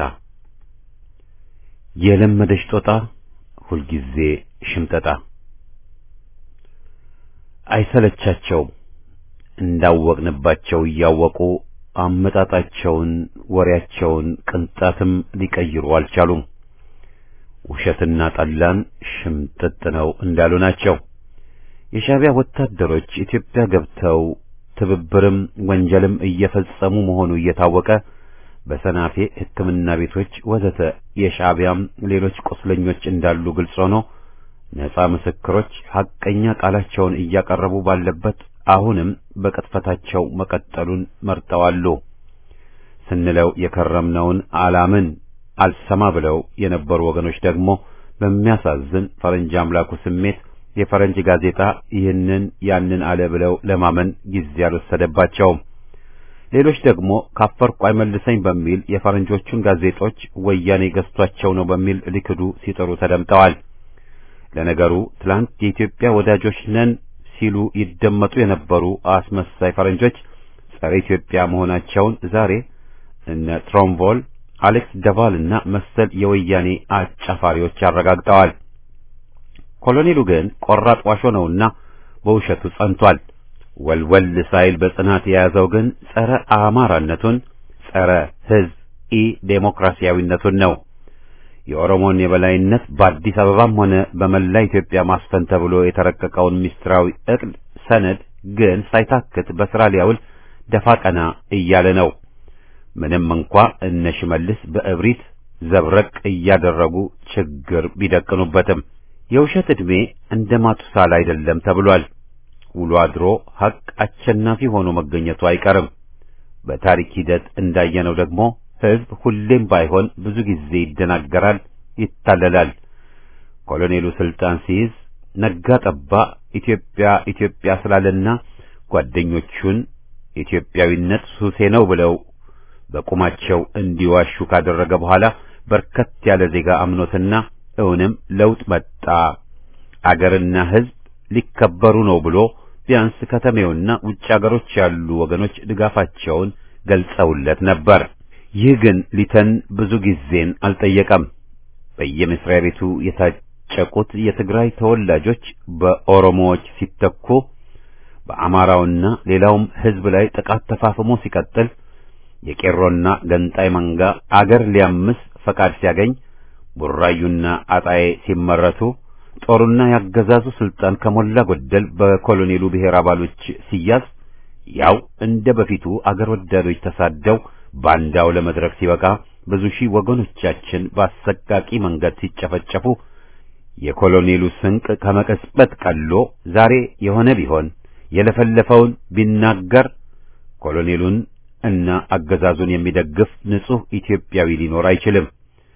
የለመደሽ ጦጣ ሁልጊዜ ሽምጠጣ አይሰለቻቸው እንዳወቅንባቸው እያወቁ አመጣጣቸውን ወሬያቸውን ቅንጣትም ሊቀይሩ አልቻሉም። ውሸትና ጠላን ሽምጥጥ ነው እንዳሉ ናቸው። የሻዕቢያ ወታደሮች ኢትዮጵያ ገብተው ትብብርም ወንጀልም እየፈጸሙ መሆኑ እየታወቀ በሰናፌ ሕክምና ቤቶች ወዘተ የሻዕቢያም ሌሎች ቁስለኞች እንዳሉ ግልጽ ሆኖ ነፃ ምስክሮች ሐቀኛ ቃላቸውን እያቀረቡ ባለበት አሁንም በቅጥፈታቸው መቀጠሉን መርጠዋል። ስንለው የከረምነውን አላምን አልሰማ ብለው የነበሩ ወገኖች ደግሞ በሚያሳዝን ፈረንጅ አምላኩ ስሜት የፈረንጅ ጋዜጣ ይህንን ያንን አለ ብለው ለማመን ጊዜ አልወሰደባቸውም። ሌሎች ደግሞ ካፈርኩ አይመልሰኝ በሚል የፈረንጆቹን ጋዜጦች ወያኔ ገዝቷቸው ነው በሚል ሊክዱ ሲጥሩ ተደምጠዋል። ለነገሩ ትላንት የኢትዮጵያ ወዳጆች ነን ሲሉ ይደመጡ የነበሩ አስመሳይ ፈረንጆች ጸረ ኢትዮጵያ መሆናቸውን ዛሬ እነ ትሮምቮል፣ አሌክስ ደቫልና መሰል የወያኔ አጫፋሪዎች አረጋግጠዋል። ኮሎኔሉ ግን ቆራጥ ዋሾ ነውና በውሸቱ ጸንቷል። ወልወል ሳይል በጽናት የያዘው ግን ጸረ አማራነቱን፣ ጸረ ሕዝብ ኢ ዴሞክራሲያዊነቱን ነው። የኦሮሞን የበላይነት በአዲስ አበባም ሆነ በመላ ኢትዮጵያ ማስፈን ተብሎ የተረቀቀውን ሚስጥራዊ ዕቅድ ሰነድ ግን ሳይታክት በሥራ ሊያውል ደፋ ቀና እያለ ነው። ምንም እንኳ እነ ሽመልስ በእብሪት ዘብረቅ እያደረጉ ችግር ቢደቅኑበትም የውሸት ዕድሜ እንደ ማቱሳላ አይደለም ተብሏል። ውሎ አድሮ ሐቅ አሸናፊ ሆኖ መገኘቱ አይቀርም። በታሪክ ሂደት እንዳየነው ደግሞ ሕዝብ ሁሌም ባይሆን ብዙ ጊዜ ይደናገራል፣ ይታለላል። ኮሎኔሉ ስልጣን ሲይዝ ነጋ ጠባ ኢትዮጵያ ኢትዮጵያ ስላለና ጓደኞቹን ኢትዮጵያዊነት ሱሴ ነው ብለው በቁማቸው እንዲዋሹ ካደረገ በኋላ በርከት ያለ ዜጋ አምኖትና እውንም ለውጥ መጣ፣ አገርና ሕዝብ ሊከበሩ ነው ብሎ ቢያንስ ከተሜውና ውጭ አገሮች ያሉ ወገኖች ድጋፋቸውን ገልጸውለት ነበር። ይህ ግን ሊተን ብዙ ጊዜን አልጠየቀም። በየመስሪያ ቤቱ የታጨቁት የትግራይ ተወላጆች በኦሮሞዎች ሲተኩ በአማራውና ሌላውም ሕዝብ ላይ ጥቃት ተፋፍሞ ሲቀጥል የቄሮና ገንጣይ መንጋ አገር ሊያምስ ፈቃድ ሲያገኝ ቡራዩና አጣዬ ሲመረቱ ጦሩና ያገዛዙ ስልጣን ከሞላ ጎደል በኮሎኔሉ ብሔር አባሎች ሲያዝ ያው እንደ በፊቱ አገር ወዳዶች ተሳደው ባንዳው ለመድረክ ሲበቃ ብዙ ሺህ ወገኖቻችን በአሰቃቂ መንገድ ሲጨፈጨፉ የኮሎኔሉ ስንቅ ከመቀስበት ቀሎ ዛሬ የሆነ ቢሆን የለፈለፈውን ቢናገር ኮሎኔሉን እና አገዛዙን የሚደግፍ ንጹህ ኢትዮጵያዊ ሊኖር አይችልም።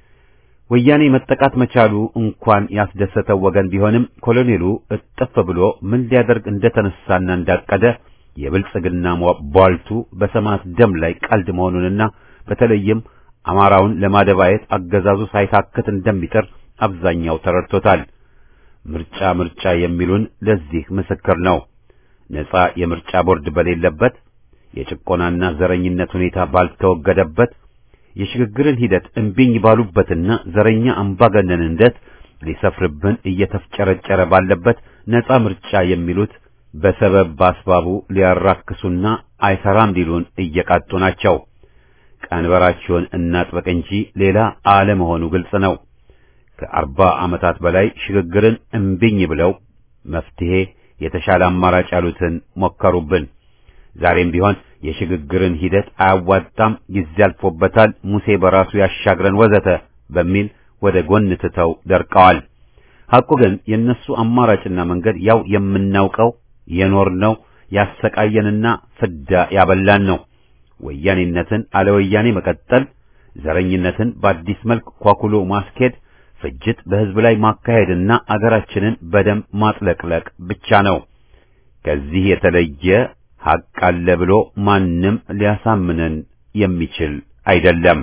ወያኔ መጠቃት መቻሉ እንኳን ያስደሰተው ወገን ቢሆንም ኮሎኔሉ እጥፍ ብሎ ምን ሊያደርግ እንደተነሳና እንዳቀደ የብልጽግና ቧልቱ በሰማዕት ደም ላይ ቀልድ መሆኑንና በተለይም አማራውን ለማደባየት አገዛዙ ሳይታክት እንደሚጥር አብዛኛው ተረድቶታል። ምርጫ ምርጫ የሚሉን ለዚህ ምስክር ነው። ነፃ የምርጫ ቦርድ በሌለበት፣ የጭቆናና ዘረኝነት ሁኔታ ባልተወገደበት፣ የሽግግርን ሂደት እምቢኝ ባሉበትና ዘረኛ አምባገነንነት ሊሰፍርብን እየተፍጨረጨረ ባለበት ነፃ ምርጫ የሚሉት በሰበብ ባስባቡ ሊያራክሱና አይሰራም ሊሉን እየቃጡ ናቸው። ቀንበራቸውን እናጥበቅ እንጂ ሌላ አለመሆኑ ግልጽ ነው። ከአርባ ዓመታት በላይ ሽግግርን እምቢኝ ብለው መፍትሄ የተሻለ አማራጭ ያሉትን ሞከሩብን። ዛሬም ቢሆን የሽግግርን ሂደት አያዋጣም፣ ጊዜ አልፎበታል፣ ሙሴ በራሱ ያሻግረን ወዘተ በሚል ወደ ጎን ትተው ደርቀዋል። ሐቁ ግን የነሱ አማራጭና መንገድ ያው የምናውቀው የኖርነው ያሰቃየንና ፍዳ ያበላን ነው። ወያኔነትን አለ ወያኔ መቀጠል፣ ዘረኝነትን በአዲስ መልክ ኳኩሎ ማስኬድ፣ ፍጅት በሕዝብ ላይ ማካሄድና አገራችንን በደም ማጥለቅለቅ ብቻ ነው። ከዚህ የተለየ ሐቅ አለ ብሎ ማንም ሊያሳምነን የሚችል አይደለም።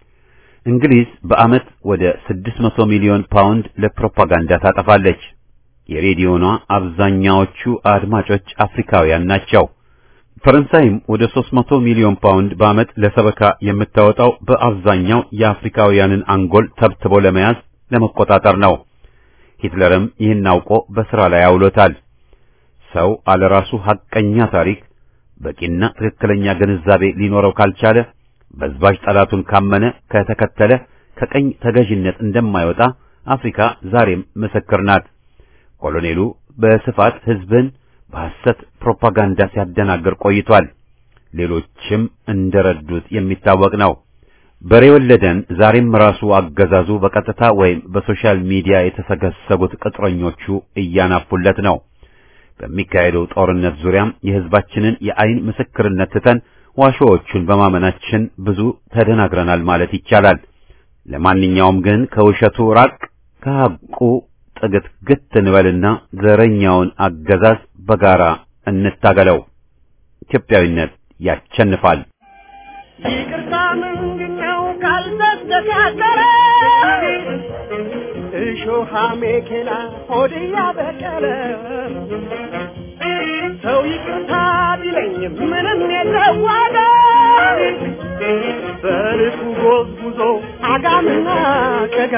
እንግሊዝ በዓመት ወደ ስድስት መቶ ሚሊዮን ፓውንድ ለፕሮፓጋንዳ ታጠፋለች። የሬዲዮኗ አብዛኛዎቹ አድማጮች አፍሪካውያን ናቸው። ፈረንሳይም ወደ ሦስት መቶ ሚሊዮን ፓውንድ በዓመት ለሰበካ የምታወጣው በአብዛኛው የአፍሪካውያንን አንጎል ተብትቦ ለመያዝ ለመቆጣጠር ነው። ሂትለርም ይህን አውቆ በሥራ ላይ አውሎታል። ሰው አለራሱ ሐቀኛ ታሪክ በቂና ትክክለኛ ግንዛቤ ሊኖረው ካልቻለ በዝባዥ ጠላቱን ካመነ ከተከተለ ከቀኝ ተገዥነት እንደማይወጣ አፍሪካ ዛሬም ምስክር ናት። ኮሎኔሉ በስፋት ሕዝብን በሐሰት ፕሮፓጋንዳ ሲያደናግር ቆይቷል። ሌሎችም እንደረዱት የሚታወቅ ነው። በሬ ወለደን ዛሬም ራሱ አገዛዙ በቀጥታ ወይም በሶሻል ሚዲያ የተሰገሰጉት ቅጥረኞቹ እያናፉለት ነው። በሚካሄደው ጦርነት ዙሪያም የሕዝባችንን የአይን ምስክርነት ትተን ዋሾዎቹን በማመናችን ብዙ ተደናግረናል ማለት ይቻላል። ለማንኛውም ግን ከውሸቱ ራቅ፣ ከሐቁ ጥግት ግት እንበልና ዘረኛውን አገዛዝ በጋራ እንታገለው። ኢትዮጵያዊነት ያሸንፋል። ይቅርታ ምንድነው ካልተስተካከለ እሾሃ ሜኬላ ሆድያ በቀለ ሰው ይቅርታ ቢለኝ ምንም የተዋደ በልኩ ጎዝጉዞ አጋምና ቀጋ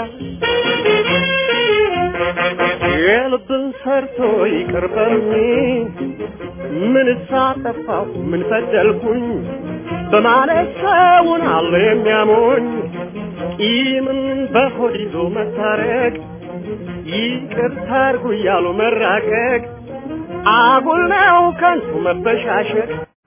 የልብን ሰርቶ ይቅር በሉኝ ምን ሳጠፋው ምን በደልኩኝ በማለት ሰውን አለ የሚያሞኝ ቂምን በሆድ ይዞ መታረቅ ይቅርታ አድርጉ እያሉ መራቀቅ አጉል ነው ከንቱ መበሻሸቅ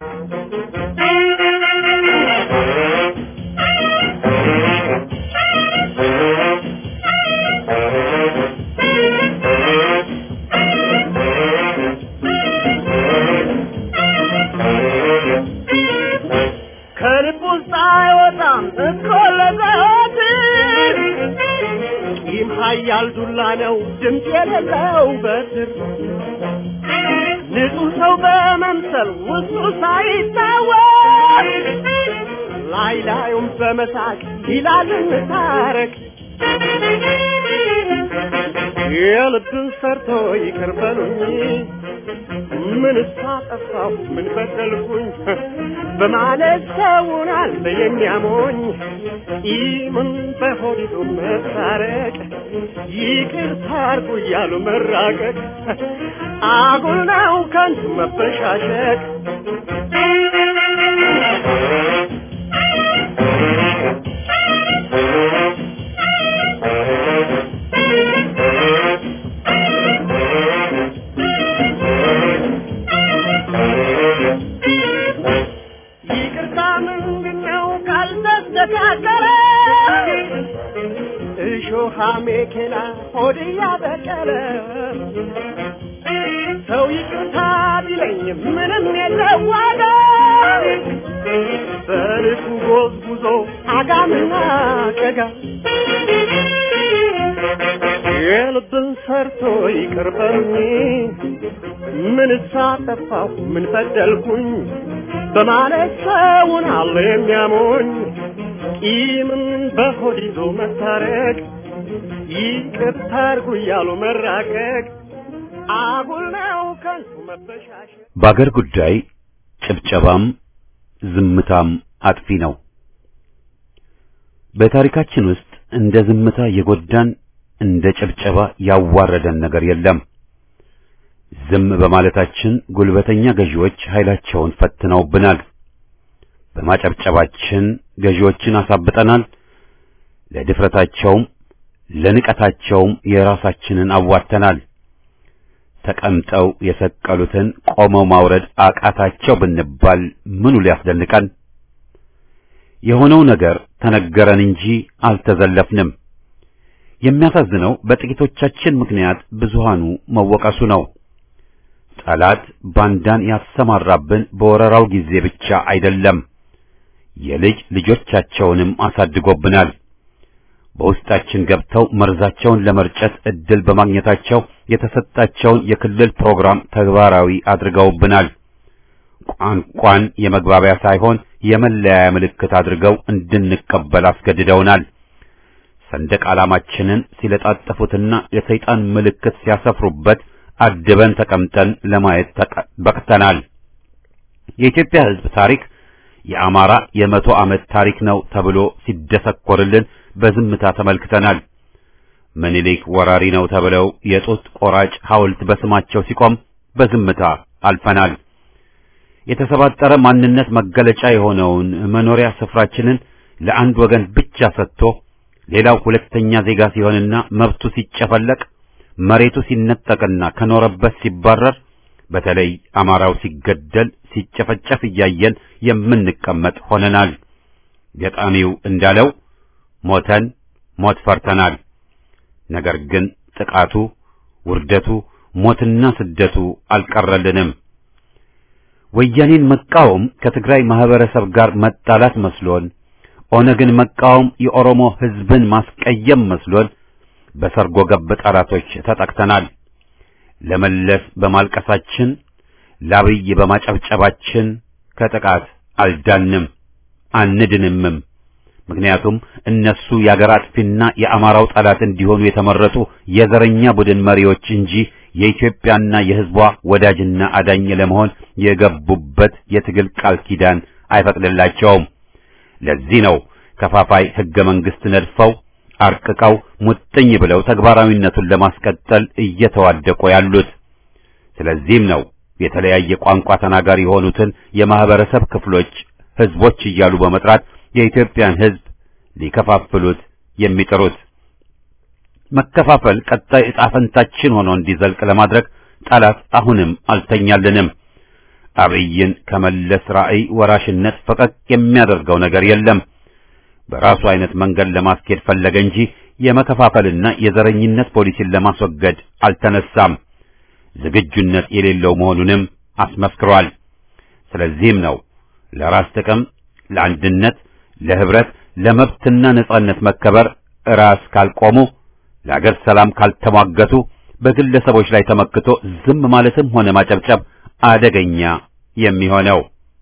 ኃያል ዱላ ነው ድምፅ የሌለው በትር ንጹህ ሰው በመምሰል ውስጡ ሳይታወቅ ላይ ላዩም በመሳቅ ይላል እንታረቅ የልብን ሰርቶ ይቅር በሉኝ ምን ሳጠፋው ምን በደልኩኝ በማለት ሰውን አለ የሚያሞኝ ኢምን በሆዲቱ መታረቅ ይቅርታ አድርጉ እያሉ መራቀቅ አጉል ነው ከንቱ መበሻሸቅ ሜኬላ ሆድያ በቀለ ሰው ይቅርታ ቢለኝ ምንም የለዋዳ በልኩ ጎዝጉዞ አጋምና ቀጋ የልብን ሰርቶ ይቅር በሉኝ ምን ሳጠፋው ምን በደልኩኝ በማለት ሰውን አለ የሚያሞኝ ቂምን በሆድ ይዞ መታረቅ ይቅርታ አድርጉ እያሉ መራቀቅ አጉል ነው ከንቱ መበሻሸቅ በአገር ጉዳይ ጭብጨባም ዝምታም አጥፊ ነው። በታሪካችን ውስጥ እንደ ዝምታ የጎዳን እንደ ጭብጨባ ያዋረደን ነገር የለም። ዝም በማለታችን ጉልበተኛ ገዢዎች ኃይላቸውን ፈትነውብናል። በማጨብጨባችን ገዢዎችን አሳብጠናል። ለድፍረታቸውም ለንቀታቸውም የራሳችንን አዋተናል። ተቀምጠው የሰቀሉትን ቆመው ማውረድ አቃታቸው ብንባል ምኑ ሊያስደንቀን? የሆነው ነገር ተነገረን እንጂ አልተዘለፍንም። የሚያሳዝነው በጥቂቶቻችን ምክንያት ብዙሃኑ መወቀሱ ነው። ጠላት ባንዳን ያሰማራብን በወረራው ጊዜ ብቻ አይደለም፣ የልጅ ልጆቻቸውንም አሳድጎብናል። በውስጣችን ገብተው መርዛቸውን ለመርጨት እድል በማግኘታቸው የተሰጣቸውን የክልል ፕሮግራም ተግባራዊ አድርገውብናል። ቋንቋን የመግባቢያ ሳይሆን የመለያያ ምልክት አድርገው እንድንቀበል አስገድደውናል። ሰንደቅ ዓላማችንን ሲለጣጠፉትና የሰይጣን ምልክት ሲያሰፍሩበት አድበን ተቀምጠን ለማየት በቅተናል። የኢትዮጵያ ሕዝብ ታሪክ የአማራ የመቶ ዓመት ታሪክ ነው ተብሎ ሲደሰኮርልን በዝምታ ተመልክተናል። ምኒልክ ወራሪ ነው ተብለው የጡት ቆራጭ ሐውልት በስማቸው ሲቆም በዝምታ አልፈናል። የተሰባጠረ ማንነት መገለጫ የሆነውን መኖሪያ ስፍራችንን ለአንድ ወገን ብቻ ሰጥቶ ሌላው ሁለተኛ ዜጋ ሲሆንና መብቱ ሲጨፈለቅ መሬቱ ሲነጠቅና ከኖረበት ሲባረር በተለይ አማራው ሲገደል ሲጨፈጨፍ እያየን የምንቀመጥ ሆነናል። ገጣሚው እንዳለው ሞተን ሞት ፈርተናል። ነገር ግን ጥቃቱ፣ ውርደቱ፣ ሞትና ስደቱ አልቀረልንም። ወያኔን መቃወም ከትግራይ ማህበረሰብ ጋር መጣላት መስሎን፣ ኦነግን መቃወም የኦሮሞ ሕዝብን ማስቀየም መስሎን በሰርጎ ገብ ጠላቶች ተጠቅተናል። ለመለስ በማልቀሳችን ላብይ በማጨብጨባችን ከጥቃት አልዳንም አንድንምም። ምክንያቱም እነሱ የአገር አጥፊና የአማራው ጠላት እንዲሆኑ የተመረጡ የዘረኛ ቡድን መሪዎች እንጂ የኢትዮጵያና የሕዝቧ ወዳጅና አዳኝ ለመሆን የገቡበት የትግል ቃል ኪዳን አይፈቅድላቸውም። ለዚህ ነው ከፋፋይ ሕገ መንግሥት ነድፈው አርቅቀው ሙጥኝ ብለው ተግባራዊነቱን ለማስቀጠል እየተዋደቁ ያሉት። ስለዚህም ነው የተለያየ ቋንቋ ተናጋሪ የሆኑትን የማህበረሰብ ክፍሎች ህዝቦች እያሉ በመጥራት የኢትዮጵያን ህዝብ ሊከፋፍሉት የሚጥሩት። መከፋፈል ቀጣይ ዕጣ ፈንታችን ሆኖ እንዲዘልቅ ለማድረግ ጠላት አሁንም አልተኛልንም። አብይን ከመለስ ራዕይ ወራሽነት ፈቀቅ የሚያደርገው ነገር የለም። በራሱ አይነት መንገድ ለማስኬድ ፈለገ እንጂ የመከፋፈልና የዘረኝነት ፖሊሲን ለማስወገድ አልተነሳም። ዝግጁነት የሌለው መሆኑንም አስመስክሯል። ስለዚህም ነው ለራስ ጥቅም፣ ለአንድነት፣ ለህብረት፣ ለመብትና ነጻነት መከበር ራስ ካልቆሙ፣ ለአገር ሰላም ካልተሟገቱ፣ በግለሰቦች ላይ ተመክቶ ዝም ማለትም ሆነ ማጨብጨብ አደገኛ የሚሆነው።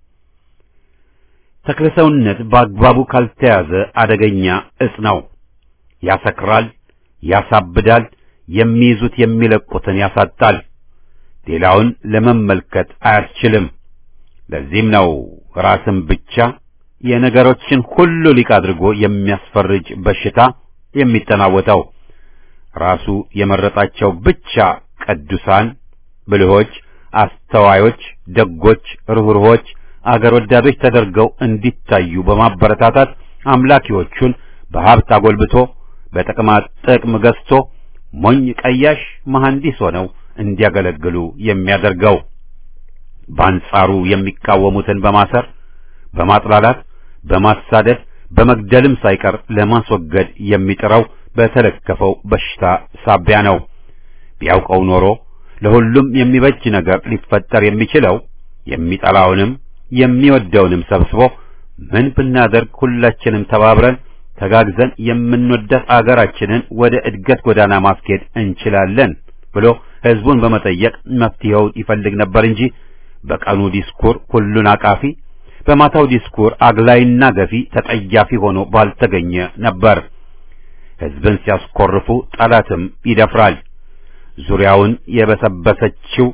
ተክለሰውነት በአግባቡ ካልተያዘ አደገኛ እጽ ነው። ያሰክራል፣ ያሳብዳል፣ የሚይዙት የሚለቁትን ያሳጣል፣ ሌላውን ለመመልከት አያስችልም። ለዚህም ነው ራስን ብቻ የነገሮችን ሁሉ ሊቅ አድርጎ የሚያስፈርጅ በሽታ የሚጠናወተው። ራሱ የመረጣቸው ብቻ ቅዱሳን፣ ብልሆች፣ አስተዋዮች፣ ደጎች፣ ርኅሩኆች፣ አገር ወዳዶች ተደርገው እንዲታዩ በማበረታታት አምላኪዎቹን በሀብት አጎልብቶ በጥቅማ ጥቅም ገዝቶ ሞኝ ቀያሽ መሐንዲስ ሆነው እንዲያገለግሉ የሚያደርገው። በአንጻሩ የሚቃወሙትን በማሰር በማጥላላት በማሳደድ በመግደልም ሳይቀር ለማስወገድ የሚጥረው በተለከፈው በሽታ ሳቢያ ነው። ቢያውቀው ኖሮ ለሁሉም የሚበጅ ነገር ሊፈጠር የሚችለው የሚጠላውንም የሚወደውንም ሰብስቦ ምን ብናደርግ ሁላችንም ተባብረን ተጋግዘን የምንወዳት አገራችንን ወደ እድገት ጎዳና ማስኬድ እንችላለን ብሎ ህዝቡን በመጠየቅ መፍትሄውን ይፈልግ ነበር እንጂ በቀኑ ዲስኩር ሁሉን አቃፊ፣ በማታው ዲስኩር አግላይና ገፊ ተጠያፊ ሆኖ ባልተገኘ ነበር። ህዝብን ሲያስኮርፉ ጠላትም ይደፍራል። ዙሪያውን የበሰበሰችው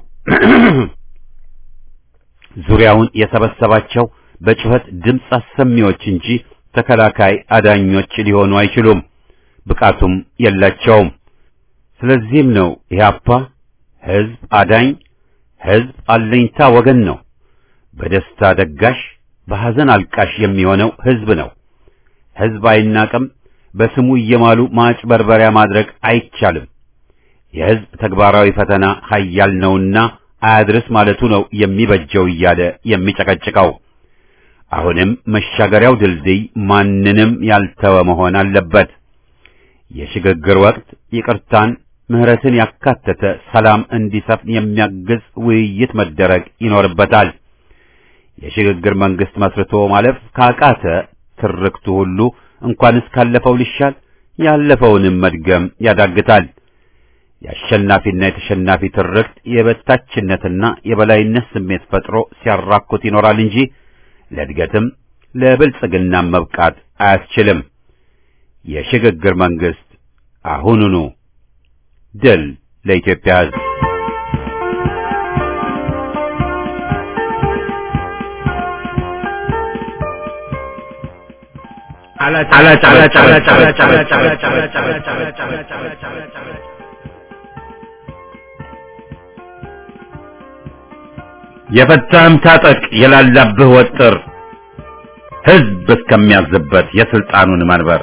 ዙሪያውን የሰበሰባቸው በጩኸት ድምፅ አሰሚዎች እንጂ ተከላካይ አዳኞች ሊሆኑ አይችሉም፣ ብቃቱም የላቸውም። ስለዚህም ነው ኢህአፓ ህዝብ አዳኝ፣ ህዝብ አለኝታ ወገን ነው። በደስታ ደጋሽ፣ በሐዘን አልቃሽ የሚሆነው ህዝብ ነው። ህዝብ አይናቅም። በስሙ እየማሉ ማጭበርበሪያ ማድረግ አይቻልም። የህዝብ ተግባራዊ ፈተና ኃያል ነውና አያድርስ ማለቱ ነው የሚበጀው እያለ የሚጨቀጭቀው። አሁንም መሻገሪያው ድልድይ ማንንም ያልተወ መሆን አለበት። የሽግግር ወቅት ይቅርታን፣ ምህረትን ያካተተ ሰላም እንዲሰፍን የሚያግዝ ውይይት መደረግ ይኖርበታል። የሽግግር መንግስት መስርቶ ማለፍ ካቃተ ትርክቱ ሁሉ እንኳንስ ካለፈው ሊሻል ያለፈውንም መድገም ያዳግታል። የአሸናፊና የተሸናፊ ትርክት የበታችነትና የበላይነት ስሜት ፈጥሮ ሲያራኩት ይኖራል እንጂ ለእድገትም ለብልጽግናም መብቃት አያስችልም። የሽግግር መንግስት አሁኑኑ። ድል ለኢትዮጵያ ሕዝብ! የፈታህም ታጠቅ የላላብህ ወጥር ህዝብ እስከሚያዝበት የስልጣኑን መንበር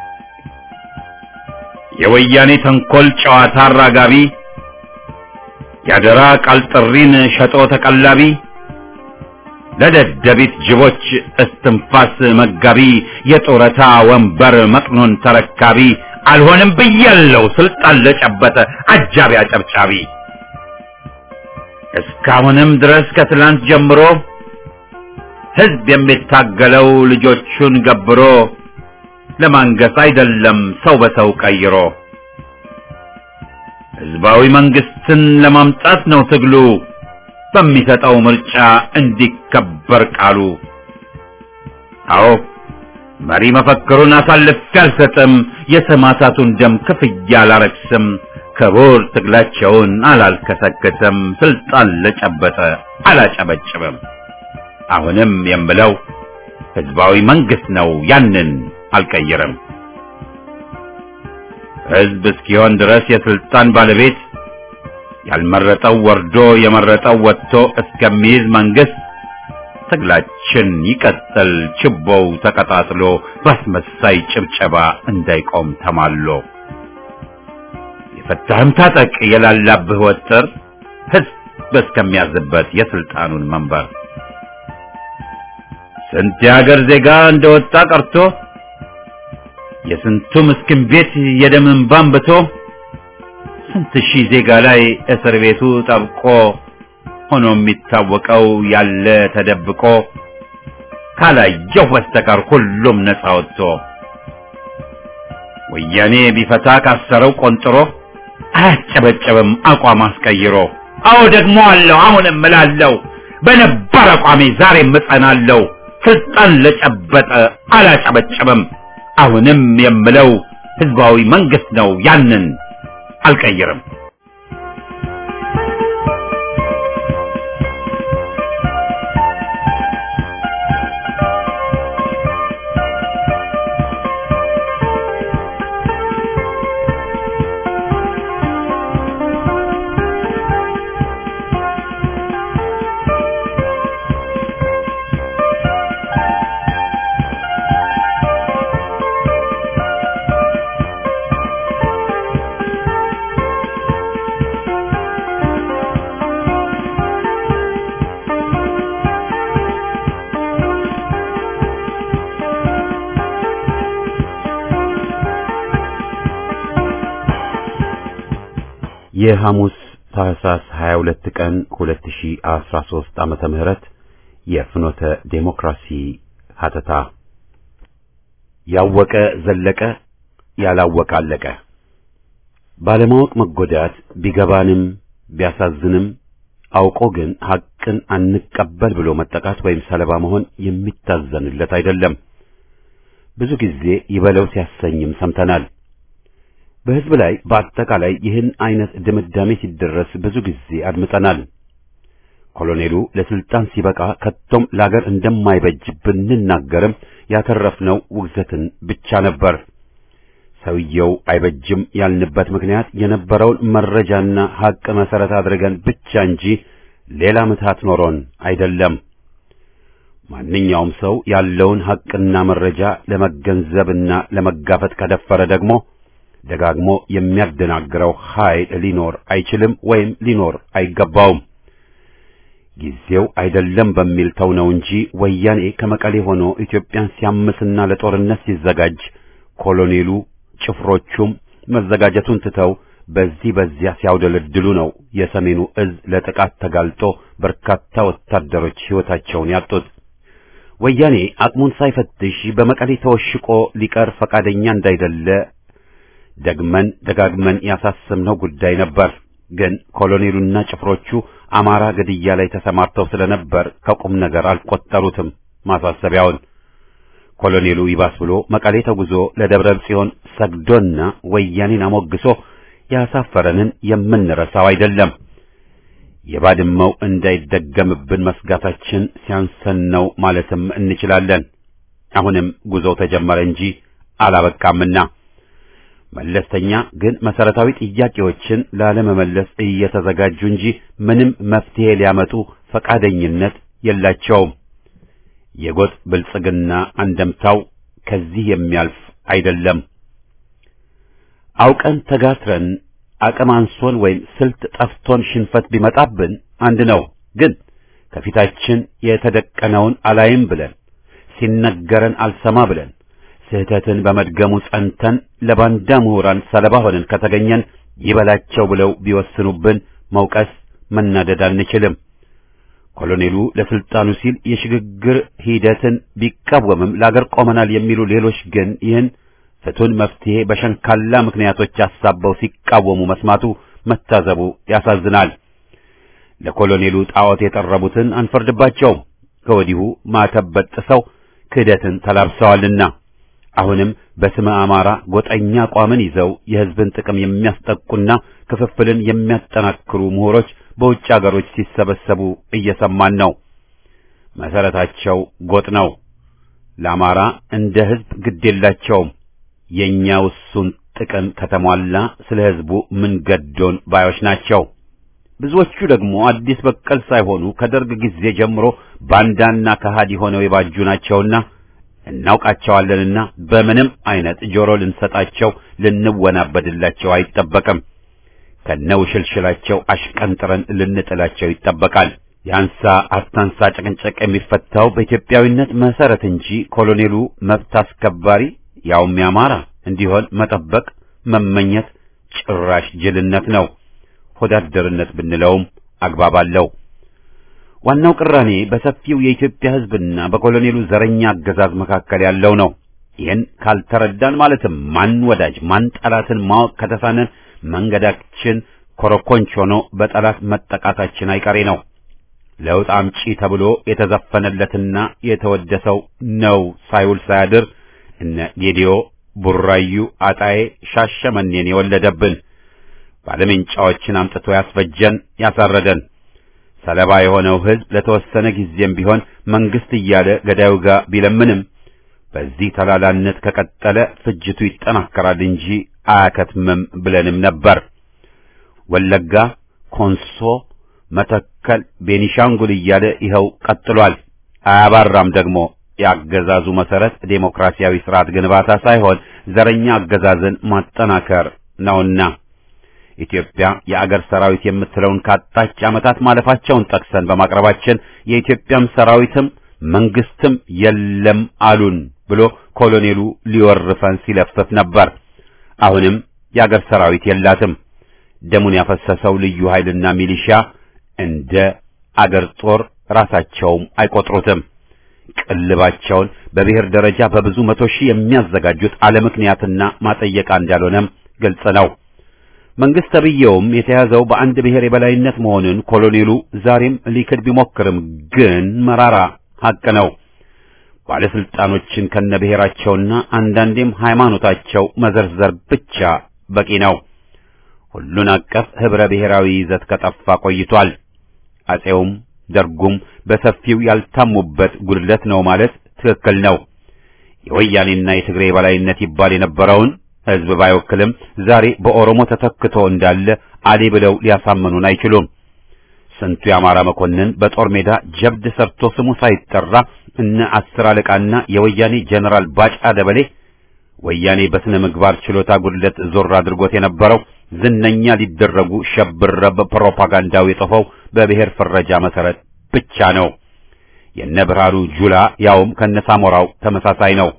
የወያኔ ተንኮል ጨዋታ አራጋቢ ያደራ ቃል ጥሪን ሸጦ ተቀላቢ ለደደቢት ጅቦች እስትንፋስ መጋቢ የጦረታ ወንበር መቅኖን ተረካቢ አልሆንም ብያለው ስልጣን ለጨበጠ አጃቢ አጨብጫቢ እስካሁንም ድረስ ከትላንት ጀምሮ ህዝብ የሚታገለው ልጆቹን ገብሮ ለማንገስ አይደለም ሰው በሰው ቀይሮ ህዝባዊ መንግስትን ለማምጣት ነው ትግሉ በሚሰጠው ምርጫ እንዲከበር ቃሉ። አዎ መሪ መፈክሩን አሳልፌ አልሰጥም የሰማዕታቱን ደም ክፍያ አላረክስም ክቡር ትግላቸውን አላልከሰከስም ስልጣን ለጨበጠ አላጨበጭብም። አሁንም የምለው ህዝባዊ መንግስት ነው ያንን አልቀየረም። ህዝብ እስኪሆን ድረስ የስልጣን ባለቤት ያልመረጠው ወርዶ የመረጠው ወጥቶ እስከሚይዝ መንግስት ትግላችን ይቀጥል ችቦው ተቀጣጥሎ ባስመሳይ ጭብጨባ እንዳይቆም ተማሎ የፈታህም ታጠቅ የላላብህ ወጥር ህዝብ እስከሚያዝበት የስልጣኑን መንበር ስንት የሀገር ዜጋ እንደወጣ ቀርቶ የስንቱ ምስኪን ቤት የደም እንባ አንብቶ ስንት ሺህ ዜጋ ላይ እስር ቤቱ ጠብቆ ሆኖ የሚታወቀው ያለ ተደብቆ ካላየው በስተቀር ሁሉም ነፃ ወጥቶ ወያኔ ቢፈታ ካሰረው ቆንጥሮ አያጨበጨብም አቋም አስቀይሮ አዎ ደግሞ አለው አሁንም እላለሁ በነበር አቋሜ ዛሬም እጸናለሁ ስልጣን ለጨበጠ አላጨበጨብም አሁንም የምለው ህዝባዊ መንግስት ነው ያንን አልቀይርም የሐሙስ ታህሳስ ሀያ ሁለት ቀን ሁለት ሺህ አስራ ሦስት ዓመተ ምህረት የፍኖተ ዴሞክራሲ ሀተታ ያወቀ ዘለቀ ያላወቀ አለቀ ባለማወቅ መጎዳት ቢገባንም ቢያሳዝንም አውቆ ግን ሐቅን አንቀበል ብሎ መጠቃት ወይም ሰለባ መሆን የሚታዘንለት አይደለም ብዙ ጊዜ ይበለው ሲያሰኝም ሰምተናል በህዝብ ላይ በአጠቃላይ ይህን አይነት ድምዳሜ ሲደረስ ብዙ ጊዜ አድምጠናል ኮሎኔሉ ለስልጣን ሲበቃ ከቶም ለሀገር እንደማይበጅ ብንናገርም ያተረፍነው ውግዘትን ብቻ ነበር ሰውየው አይበጅም ያልንበት ምክንያት የነበረውን መረጃና ሐቅ መሰረት አድርገን ብቻ እንጂ ሌላ ምታት ኖሮን አይደለም ማንኛውም ሰው ያለውን ሐቅና መረጃ ለመገንዘብና ለመጋፈጥ ከደፈረ ደግሞ ደጋግሞ የሚያደናግረው ኃይል ሊኖር አይችልም ወይም ሊኖር አይገባውም ጊዜው አይደለም በሚል ተው ነው እንጂ ወያኔ ከመቀሌ ሆኖ ኢትዮጵያን ሲያምስና ለጦርነት ሲዘጋጅ ኮሎኔሉ ጭፍሮቹም መዘጋጀቱን ትተው በዚህ በዚያ ሲያውደለድሉ ነው የሰሜኑ እዝ ለጥቃት ተጋልጦ በርካታ ወታደሮች ሕይወታቸውን ያጡት ወያኔ አቅሙን ሳይፈትሽ በመቀሌ ተወሽቆ ሊቀር ፈቃደኛ እንዳይደለ ደግመን ደጋግመን ያሳሰብነው ጉዳይ ነበር ግን ኮሎኔሉና ጭፍሮቹ አማራ ግድያ ላይ ተሰማርተው ስለነበር ከቁም ነገር አልቆጠሩትም ማሳሰቢያውን ኮሎኔሉ ይባስ ብሎ መቀሌ ተጉዞ ለደብረ ጽዮን ሰግዶና ወያኔን አሞግሶ ያሳፈረንን የምንረሳው አይደለም የባድመው እንዳይደገምብን መስጋታችን ሲያንሰን ነው ማለትም እንችላለን አሁንም ጉዞ ተጀመረ እንጂ አላበቃምና መለስተኛ ግን መሰረታዊ ጥያቄዎችን ላለመመለስ እየተዘጋጁ እንጂ ምንም መፍትሄ ሊያመጡ ፈቃደኝነት የላቸውም የጎጥ ብልጽግና አንደምታው ከዚህ የሚያልፍ አይደለም አውቀን ተጋትረን አቅም አንሶን ወይም ስልት ጠፍቶን ሽንፈት ቢመጣብን አንድ ነው ግን ከፊታችን የተደቀነውን አላይም ብለን ሲነገረን አልሰማ ብለን ስህተትን በመድገሙ ጸንተን ለባንዳ ምሁራን ሰለባ ሆነን ከተገኘን ይበላቸው ብለው ቢወስኑብን መውቀስ መናደድ አንችልም ኮሎኔሉ ለስልጣኑ ሲል የሽግግር ሂደትን ቢቃወምም ለአገር ቆመናል የሚሉ ሌሎች ግን ይህን ፍቱን መፍትሄ በሸንካላ ምክንያቶች አሳበው ሲቃወሙ መስማቱ መታዘቡ ያሳዝናል ለኮሎኔሉ ጣዖት የጠረቡትን አንፈርድባቸው ከወዲሁ ማተበት ጥሰው ክህደትን ተላብሰዋልና አሁንም በስመ አማራ ጎጠኛ አቋምን ይዘው የህዝብን ጥቅም የሚያስጠቁና ክፍፍልን የሚያጠናክሩ ምሁሮች በውጭ አገሮች ሲሰበሰቡ እየሰማን ነው መሰረታቸው ጎጥ ነው ለአማራ እንደ ህዝብ ግዴላቸውም የኛው እሱን ጥቅም ከተሟላ ስለ ህዝቡ ምን ገዶን ባዮች ናቸው ብዙዎቹ ደግሞ አዲስ በቀል ሳይሆኑ ከደርግ ጊዜ ጀምሮ ባንዳና ከሃዲ ሆነው የባጁ ናቸውና እናውቃቸዋለንና በምንም አይነት ጆሮ ልንሰጣቸው ልንወናበድላቸው አይጠበቅም። ከነውሽልሽላቸው አሽቀንጥረን ልንጥላቸው ይጠበቃል። ያንሳ አታንሳ ጭቅንጭቅ የሚፈታው በኢትዮጵያዊነት መሰረት እንጂ ኮሎኔሉ መብት አስከባሪ ያውም ያማራ እንዲሆን መጠበቅ መመኘት ጭራሽ ጅልነት ነው። ሆዳደርነት ብንለውም አግባብ አለው። ዋናው ቅራኔ በሰፊው የኢትዮጵያ ሕዝብና በኮሎኔሉ ዘረኛ አገዛዝ መካከል ያለው ነው። ይህን ካልተረዳን ማለትም ማን ወዳጅ ማን ጠላትን ማወቅ ከተሳነን መንገዳችን ኮረኮንች ሆኖ በጠላት መጠቃታችን አይቀሬ ነው። ለውጥ አምጪ ተብሎ የተዘፈነለትና የተወደሰው ነው ሳይውል ሳያድር እነ ጌዲዮ፣ ቡራዩ፣ አጣዬ፣ ሻሸመኔን የወለደብን ባለምንጫዎችን አምጥቶ ያስፈጀን ያሳረደን ሰለባ የሆነው ሕዝብ ለተወሰነ ጊዜም ቢሆን መንግስት እያለ ገዳዩ ጋር ቢለምንም በዚህ ተላላነት ከቀጠለ ፍጅቱ ይጠናከራል እንጂ አያከትምም ብለንም ነበር። ወለጋ፣ ኮንሶ፣ መተከል፣ ቤኒሻንጉል እያለ ይኸው ቀጥሏል። አያባራም ደግሞ ያገዛዙ መሰረት ዴሞክራሲያዊ ስርዓት ግንባታ ሳይሆን ዘረኛ አገዛዝን ማጠናከር ነውና ኢትዮጵያ የአገር ሰራዊት የምትለውን ካጣች ዓመታት ማለፋቸውን ጠቅሰን በማቅረባችን የኢትዮጵያም ሰራዊትም መንግስትም የለም አሉን ብሎ ኮሎኔሉ ሊወርፈን ሲለፍፍ ነበር። አሁንም የአገር ሰራዊት የላትም። ደሙን ያፈሰሰው ልዩ ኃይልና ሚሊሻ እንደ አገር ጦር ራሳቸውም አይቆጥሩትም። ቅልባቸውን በብሔር ደረጃ በብዙ መቶ ሺህ የሚያዘጋጁት አለ ምክንያትና ማጠየቃ እንዳልሆነም ግልጽ ነው። መንግስት ተብዬውም የተያዘው በአንድ ብሔር የበላይነት መሆኑን ኮሎኔሉ ዛሬም ሊክድ ቢሞክርም ግን መራራ ሐቅ ነው። ባለስልጣኖችን ከነብሔራቸውና አንዳንዴም ሃይማኖታቸው መዘርዘር ብቻ በቂ ነው። ሁሉን አቀፍ ህብረ ብሔራዊ ይዘት ከጠፋ ቆይቷል። አጼውም ደርጉም በሰፊው ያልታሙበት ጉድለት ነው ማለት ትክክል ነው። የወያኔና የትግሬ የበላይነት ይባል የነበረውን ህዝብ ባይወክልም ዛሬ በኦሮሞ ተተክቶ እንዳለ አሊ ብለው ሊያሳምኑን አይችሉም። ስንቱ የአማራ መኮንን በጦር ሜዳ ጀብድ ሰርቶ ስሙ ሳይጠራ እነ አስር አለቃና የወያኔ ጀነራል ባጫ ደበሌ ወያኔ በስነ ምግባር ችሎታ ጉድለት ዞር አድርጎት የነበረው ዝነኛ ሊደረጉ ሸብረብ ፕሮፓጋንዳው የጠፋው በብሔር ፍረጃ መሰረት ብቻ ነው። የነብርሃኑ ጁላ ያውም ከነሳሞራው ተመሳሳይ ነው።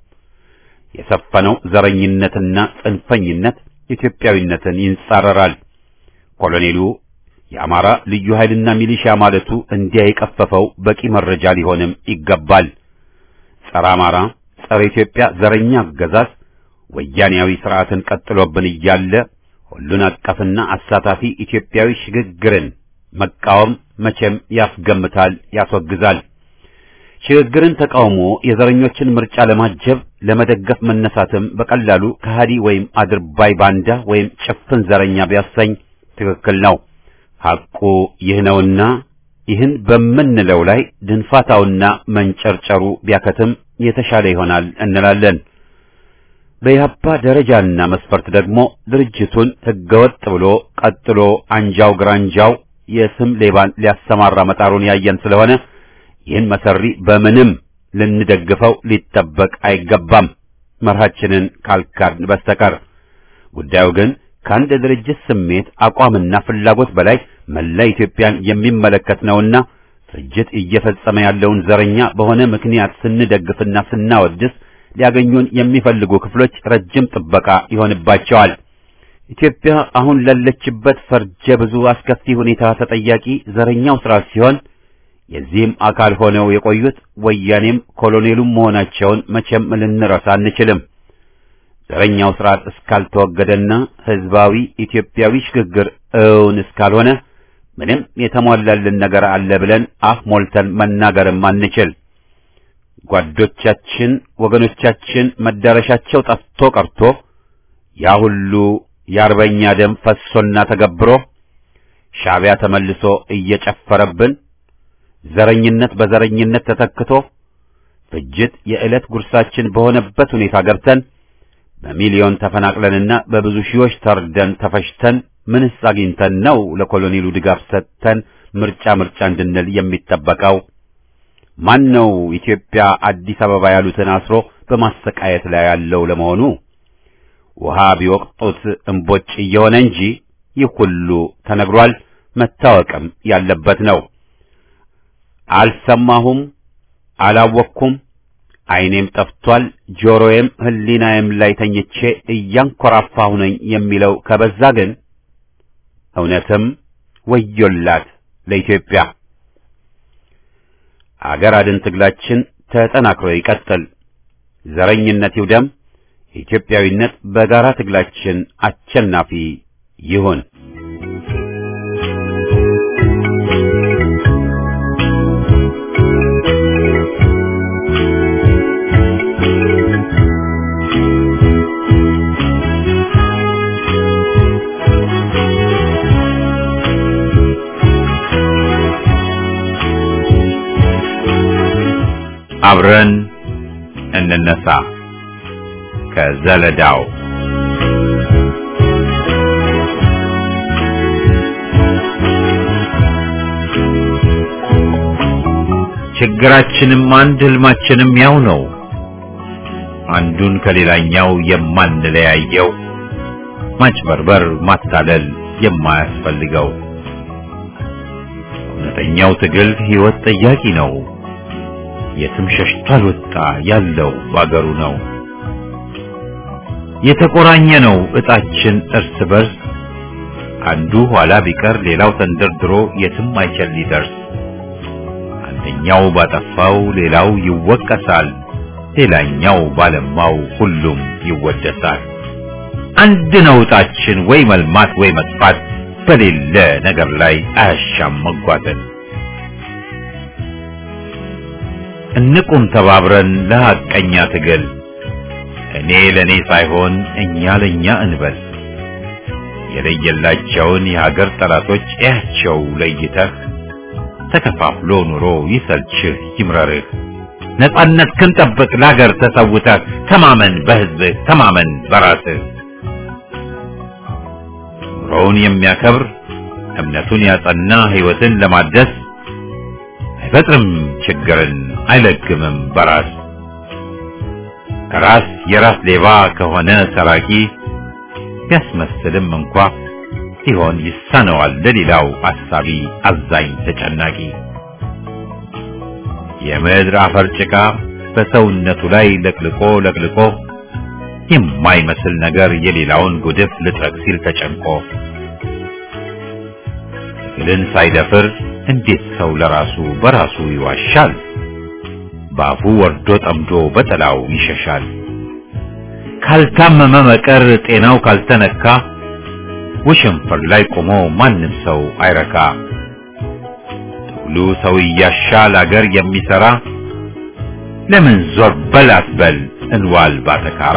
የሰፈነው ዘረኝነትና ጽንፈኝነት ኢትዮጵያዊነትን ይንጻረራል። ኮሎኔሉ የአማራ ልዩ ኃይልና ሚሊሻ ማለቱ እንዲያ የቀፈፈው በቂ መረጃ ሊሆንም ይገባል። ጸረ አማራ ጸረ ኢትዮጵያ ዘረኛ አገዛዝ ወያኔያዊ ስርዓትን ቀጥሎብን እያለ ሁሉን አቀፍና አሳታፊ ኢትዮጵያዊ ሽግግርን መቃወም መቼም ያስገምታል፣ ያስወግዛል። ሽግግርን ተቃውሞ የዘረኞችን ምርጫ ለማጀብ ለመደገፍ መነሳትም በቀላሉ ከሃዲ ወይም አድርባይ ባንዳ ወይም ጭፍን ዘረኛ ቢያሰኝ ትክክል ነው። ሐቁ ይህ ነውና ይህን በምንለው ላይ ድንፋታውና መንጨርጨሩ ቢያከትም የተሻለ ይሆናል እንላለን። በኢህአፓ ደረጃና መስፈርት ደግሞ ድርጅቱን ህገወጥ ብሎ ቀጥሎ አንጃው ግራንጃው የስም ሌባን ሊያሰማራ መጣሩን ያየን ስለሆነ ይህን መሰሪ በምንም ልንደግፈው ሊጠበቅ አይገባም መርሃችንን ካልካድን በስተቀር። ጉዳዩ ግን ከአንድ ድርጅት ስሜት አቋምና ፍላጎት በላይ መላ ኢትዮጵያን የሚመለከት ነውና ፍጅት እየፈጸመ ያለውን ዘረኛ በሆነ ምክንያት ስንደግፍና ስናወድስ ሊያገኙን የሚፈልጉ ክፍሎች ረጅም ጥበቃ ይሆንባቸዋል። ኢትዮጵያ አሁን ላለችበት ፈርጀ ብዙ አስከፊ ሁኔታ ተጠያቂ ዘረኛው ስርዓት ሲሆን የዚህም አካል ሆነው የቆዩት ወያኔም ኮሎኔሉም መሆናቸውን መቼም ልንረሳ አንችልም። ዘረኛው ስርዓት እስካልተወገደና ህዝባዊ ኢትዮጵያዊ ሽግግር እውን እስካልሆነ ምንም የተሟላልን ነገር አለ ብለን አፍ ሞልተን መናገርም አንችል። ጓዶቻችን ወገኖቻችን መዳረሻቸው ጠፍቶ ቀርቶ ያ ሁሉ የአርበኛ ደም ፈሶና ተገብሮ ሻዕቢያ ተመልሶ እየጨፈረብን ዘረኝነት በዘረኝነት ተተክቶ ፍጅት የዕለት ጉርሳችን በሆነበት ሁኔታ ገብተን በሚሊዮን ተፈናቅለንና በብዙ ሺዎች ተርደን ተፈሽተን ምንስ አግኝተን ነው ለኮሎኔሉ ድጋፍ ሰጥተን ምርጫ ምርጫ እንድንል የሚጠበቀው? ማን ነው ኢትዮጵያ አዲስ አበባ ያሉትን አስሮ በማሰቃየት ላይ ያለው ለመሆኑ? ውሃ ቢወቅጡት እንቦጭ እየሆነ እንጂ ይህ ሁሉ ተነግሯል፣ መታወቅም ያለበት ነው። አልሰማሁም፣ አላወቅኩም፣ ዓይኔም ጠፍቷል፣ ጆሮዬም ህሊናዬም ላይ ተኝቼ እያንኮራፋሁ ነኝ የሚለው ከበዛ ግን እውነትም ወዮላት ለኢትዮጵያ። አገር አድን ትግላችን ተጠናክሮ ይቀጥል። ዘረኝነት ይውደም። ኢትዮጵያዊነት በጋራ ትግላችን አሸናፊ ይሁን። አብረን እንነሳ ከዘለዳው። ችግራችንም አንድ ህልማችንም ያው ነው። አንዱን ከሌላኛው የማንለያየው ማጭበርበር ማታለል የማያስፈልገው እውነተኛው ትግል ህይወት ጠያቂ ነው። የትም ሸሽቶ አልወጣ ያለው ባገሩ ነው። የተቆራኘ ነው እጣችን እርስ በርስ አንዱ ኋላ ቢቀር ሌላው ተንደርድሮ የትም አይችል ሊደርስ። አንደኛው ባጠፋው ሌላው ይወቀሳል፣ ሌላኛው ባለማው ሁሉም ይወደሳል። አንድ ነው እጣችን ወይ መልማት ወይ መጥፋት፣ በሌለ ነገር ላይ አያሻም መጓተት። እንቁም ተባብረን ለሐቀኛ ትግል፣ እኔ ለኔ ሳይሆን እኛ ለኛ እንበል። የለየላቸውን የሀገር ጠላቶች እያቸው ለይተህ፣ ተከፋፍሎ ኑሮ ይሰልችህ ይምረርህ። ነጻነት ክንጠብቅ ለሀገር ተሰውተህ፣ ተማመን በህዝብህ ተማመን በራስህ። ኑሮውን የሚያከብር እምነቱን ያጸና ህይወትን ለማደስ አይፈጥርም ችግርን አይለግምም በራስ። ራስ የራስ ሌባ ከሆነ ሰራቂ፣ ቢያስመስልም እንኳ ሲሆን ይሳነዋል ለሌላው አሳቢ አዛኝ ተጨናቂ። የምድር አፈር ጭቃ በሰውነቱ ላይ ለቅልቆ ለቅልቆ፣ የማይመስል ነገር የሌላውን ጉድፍ ልጥረግ ሲል ተጨንቆ። ትግልን ሳይደፍር እንዴት ሰው ለራሱ በራሱ ይዋሻል? ባፉ ወርዶ ጠምዶ በጠላው ይሸሻል። ካልታመመ መቀር ጤናው ካልተነካ፣ ወሸንፈር ላይ ቆሞ ማንም ሰው አይረካ። ትግሉ ሰው እያሻል አገር የሚሰራ፣ ለምን ዞር በል አትበል እንዋል ባተካራ።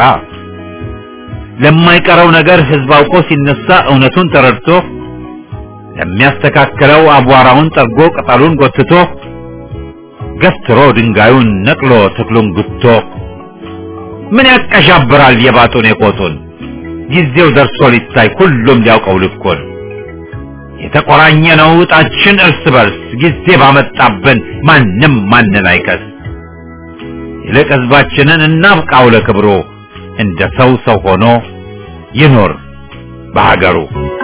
ለማይቀረው ነገር ህዝብ አውቆ ሲነሳ እውነቱን ተረድቶ፣ ለሚያስተካክለው አቧራውን ጠርጎ ቅጠሉን ጎትቶ፣ ገትሮ ድንጋዩን ነቅሎ ተክሉን ጉቶ። ምን ያቀሻብራል የባጡን የቆጡን? ጊዜው ደርሶ ሊታይ ሁሉም ሊያውቀው ልኩን። የተቆራኘ ነው እጣችን እርስ በርስ፣ ጊዜ ባመጣብን ማንም ማንን አይከስ። ይልቅ ህዝባችንን እናብቃው ለክብሩ፣ እንደ ሰው ሰው ሆኖ ይኖር በሀገሩ።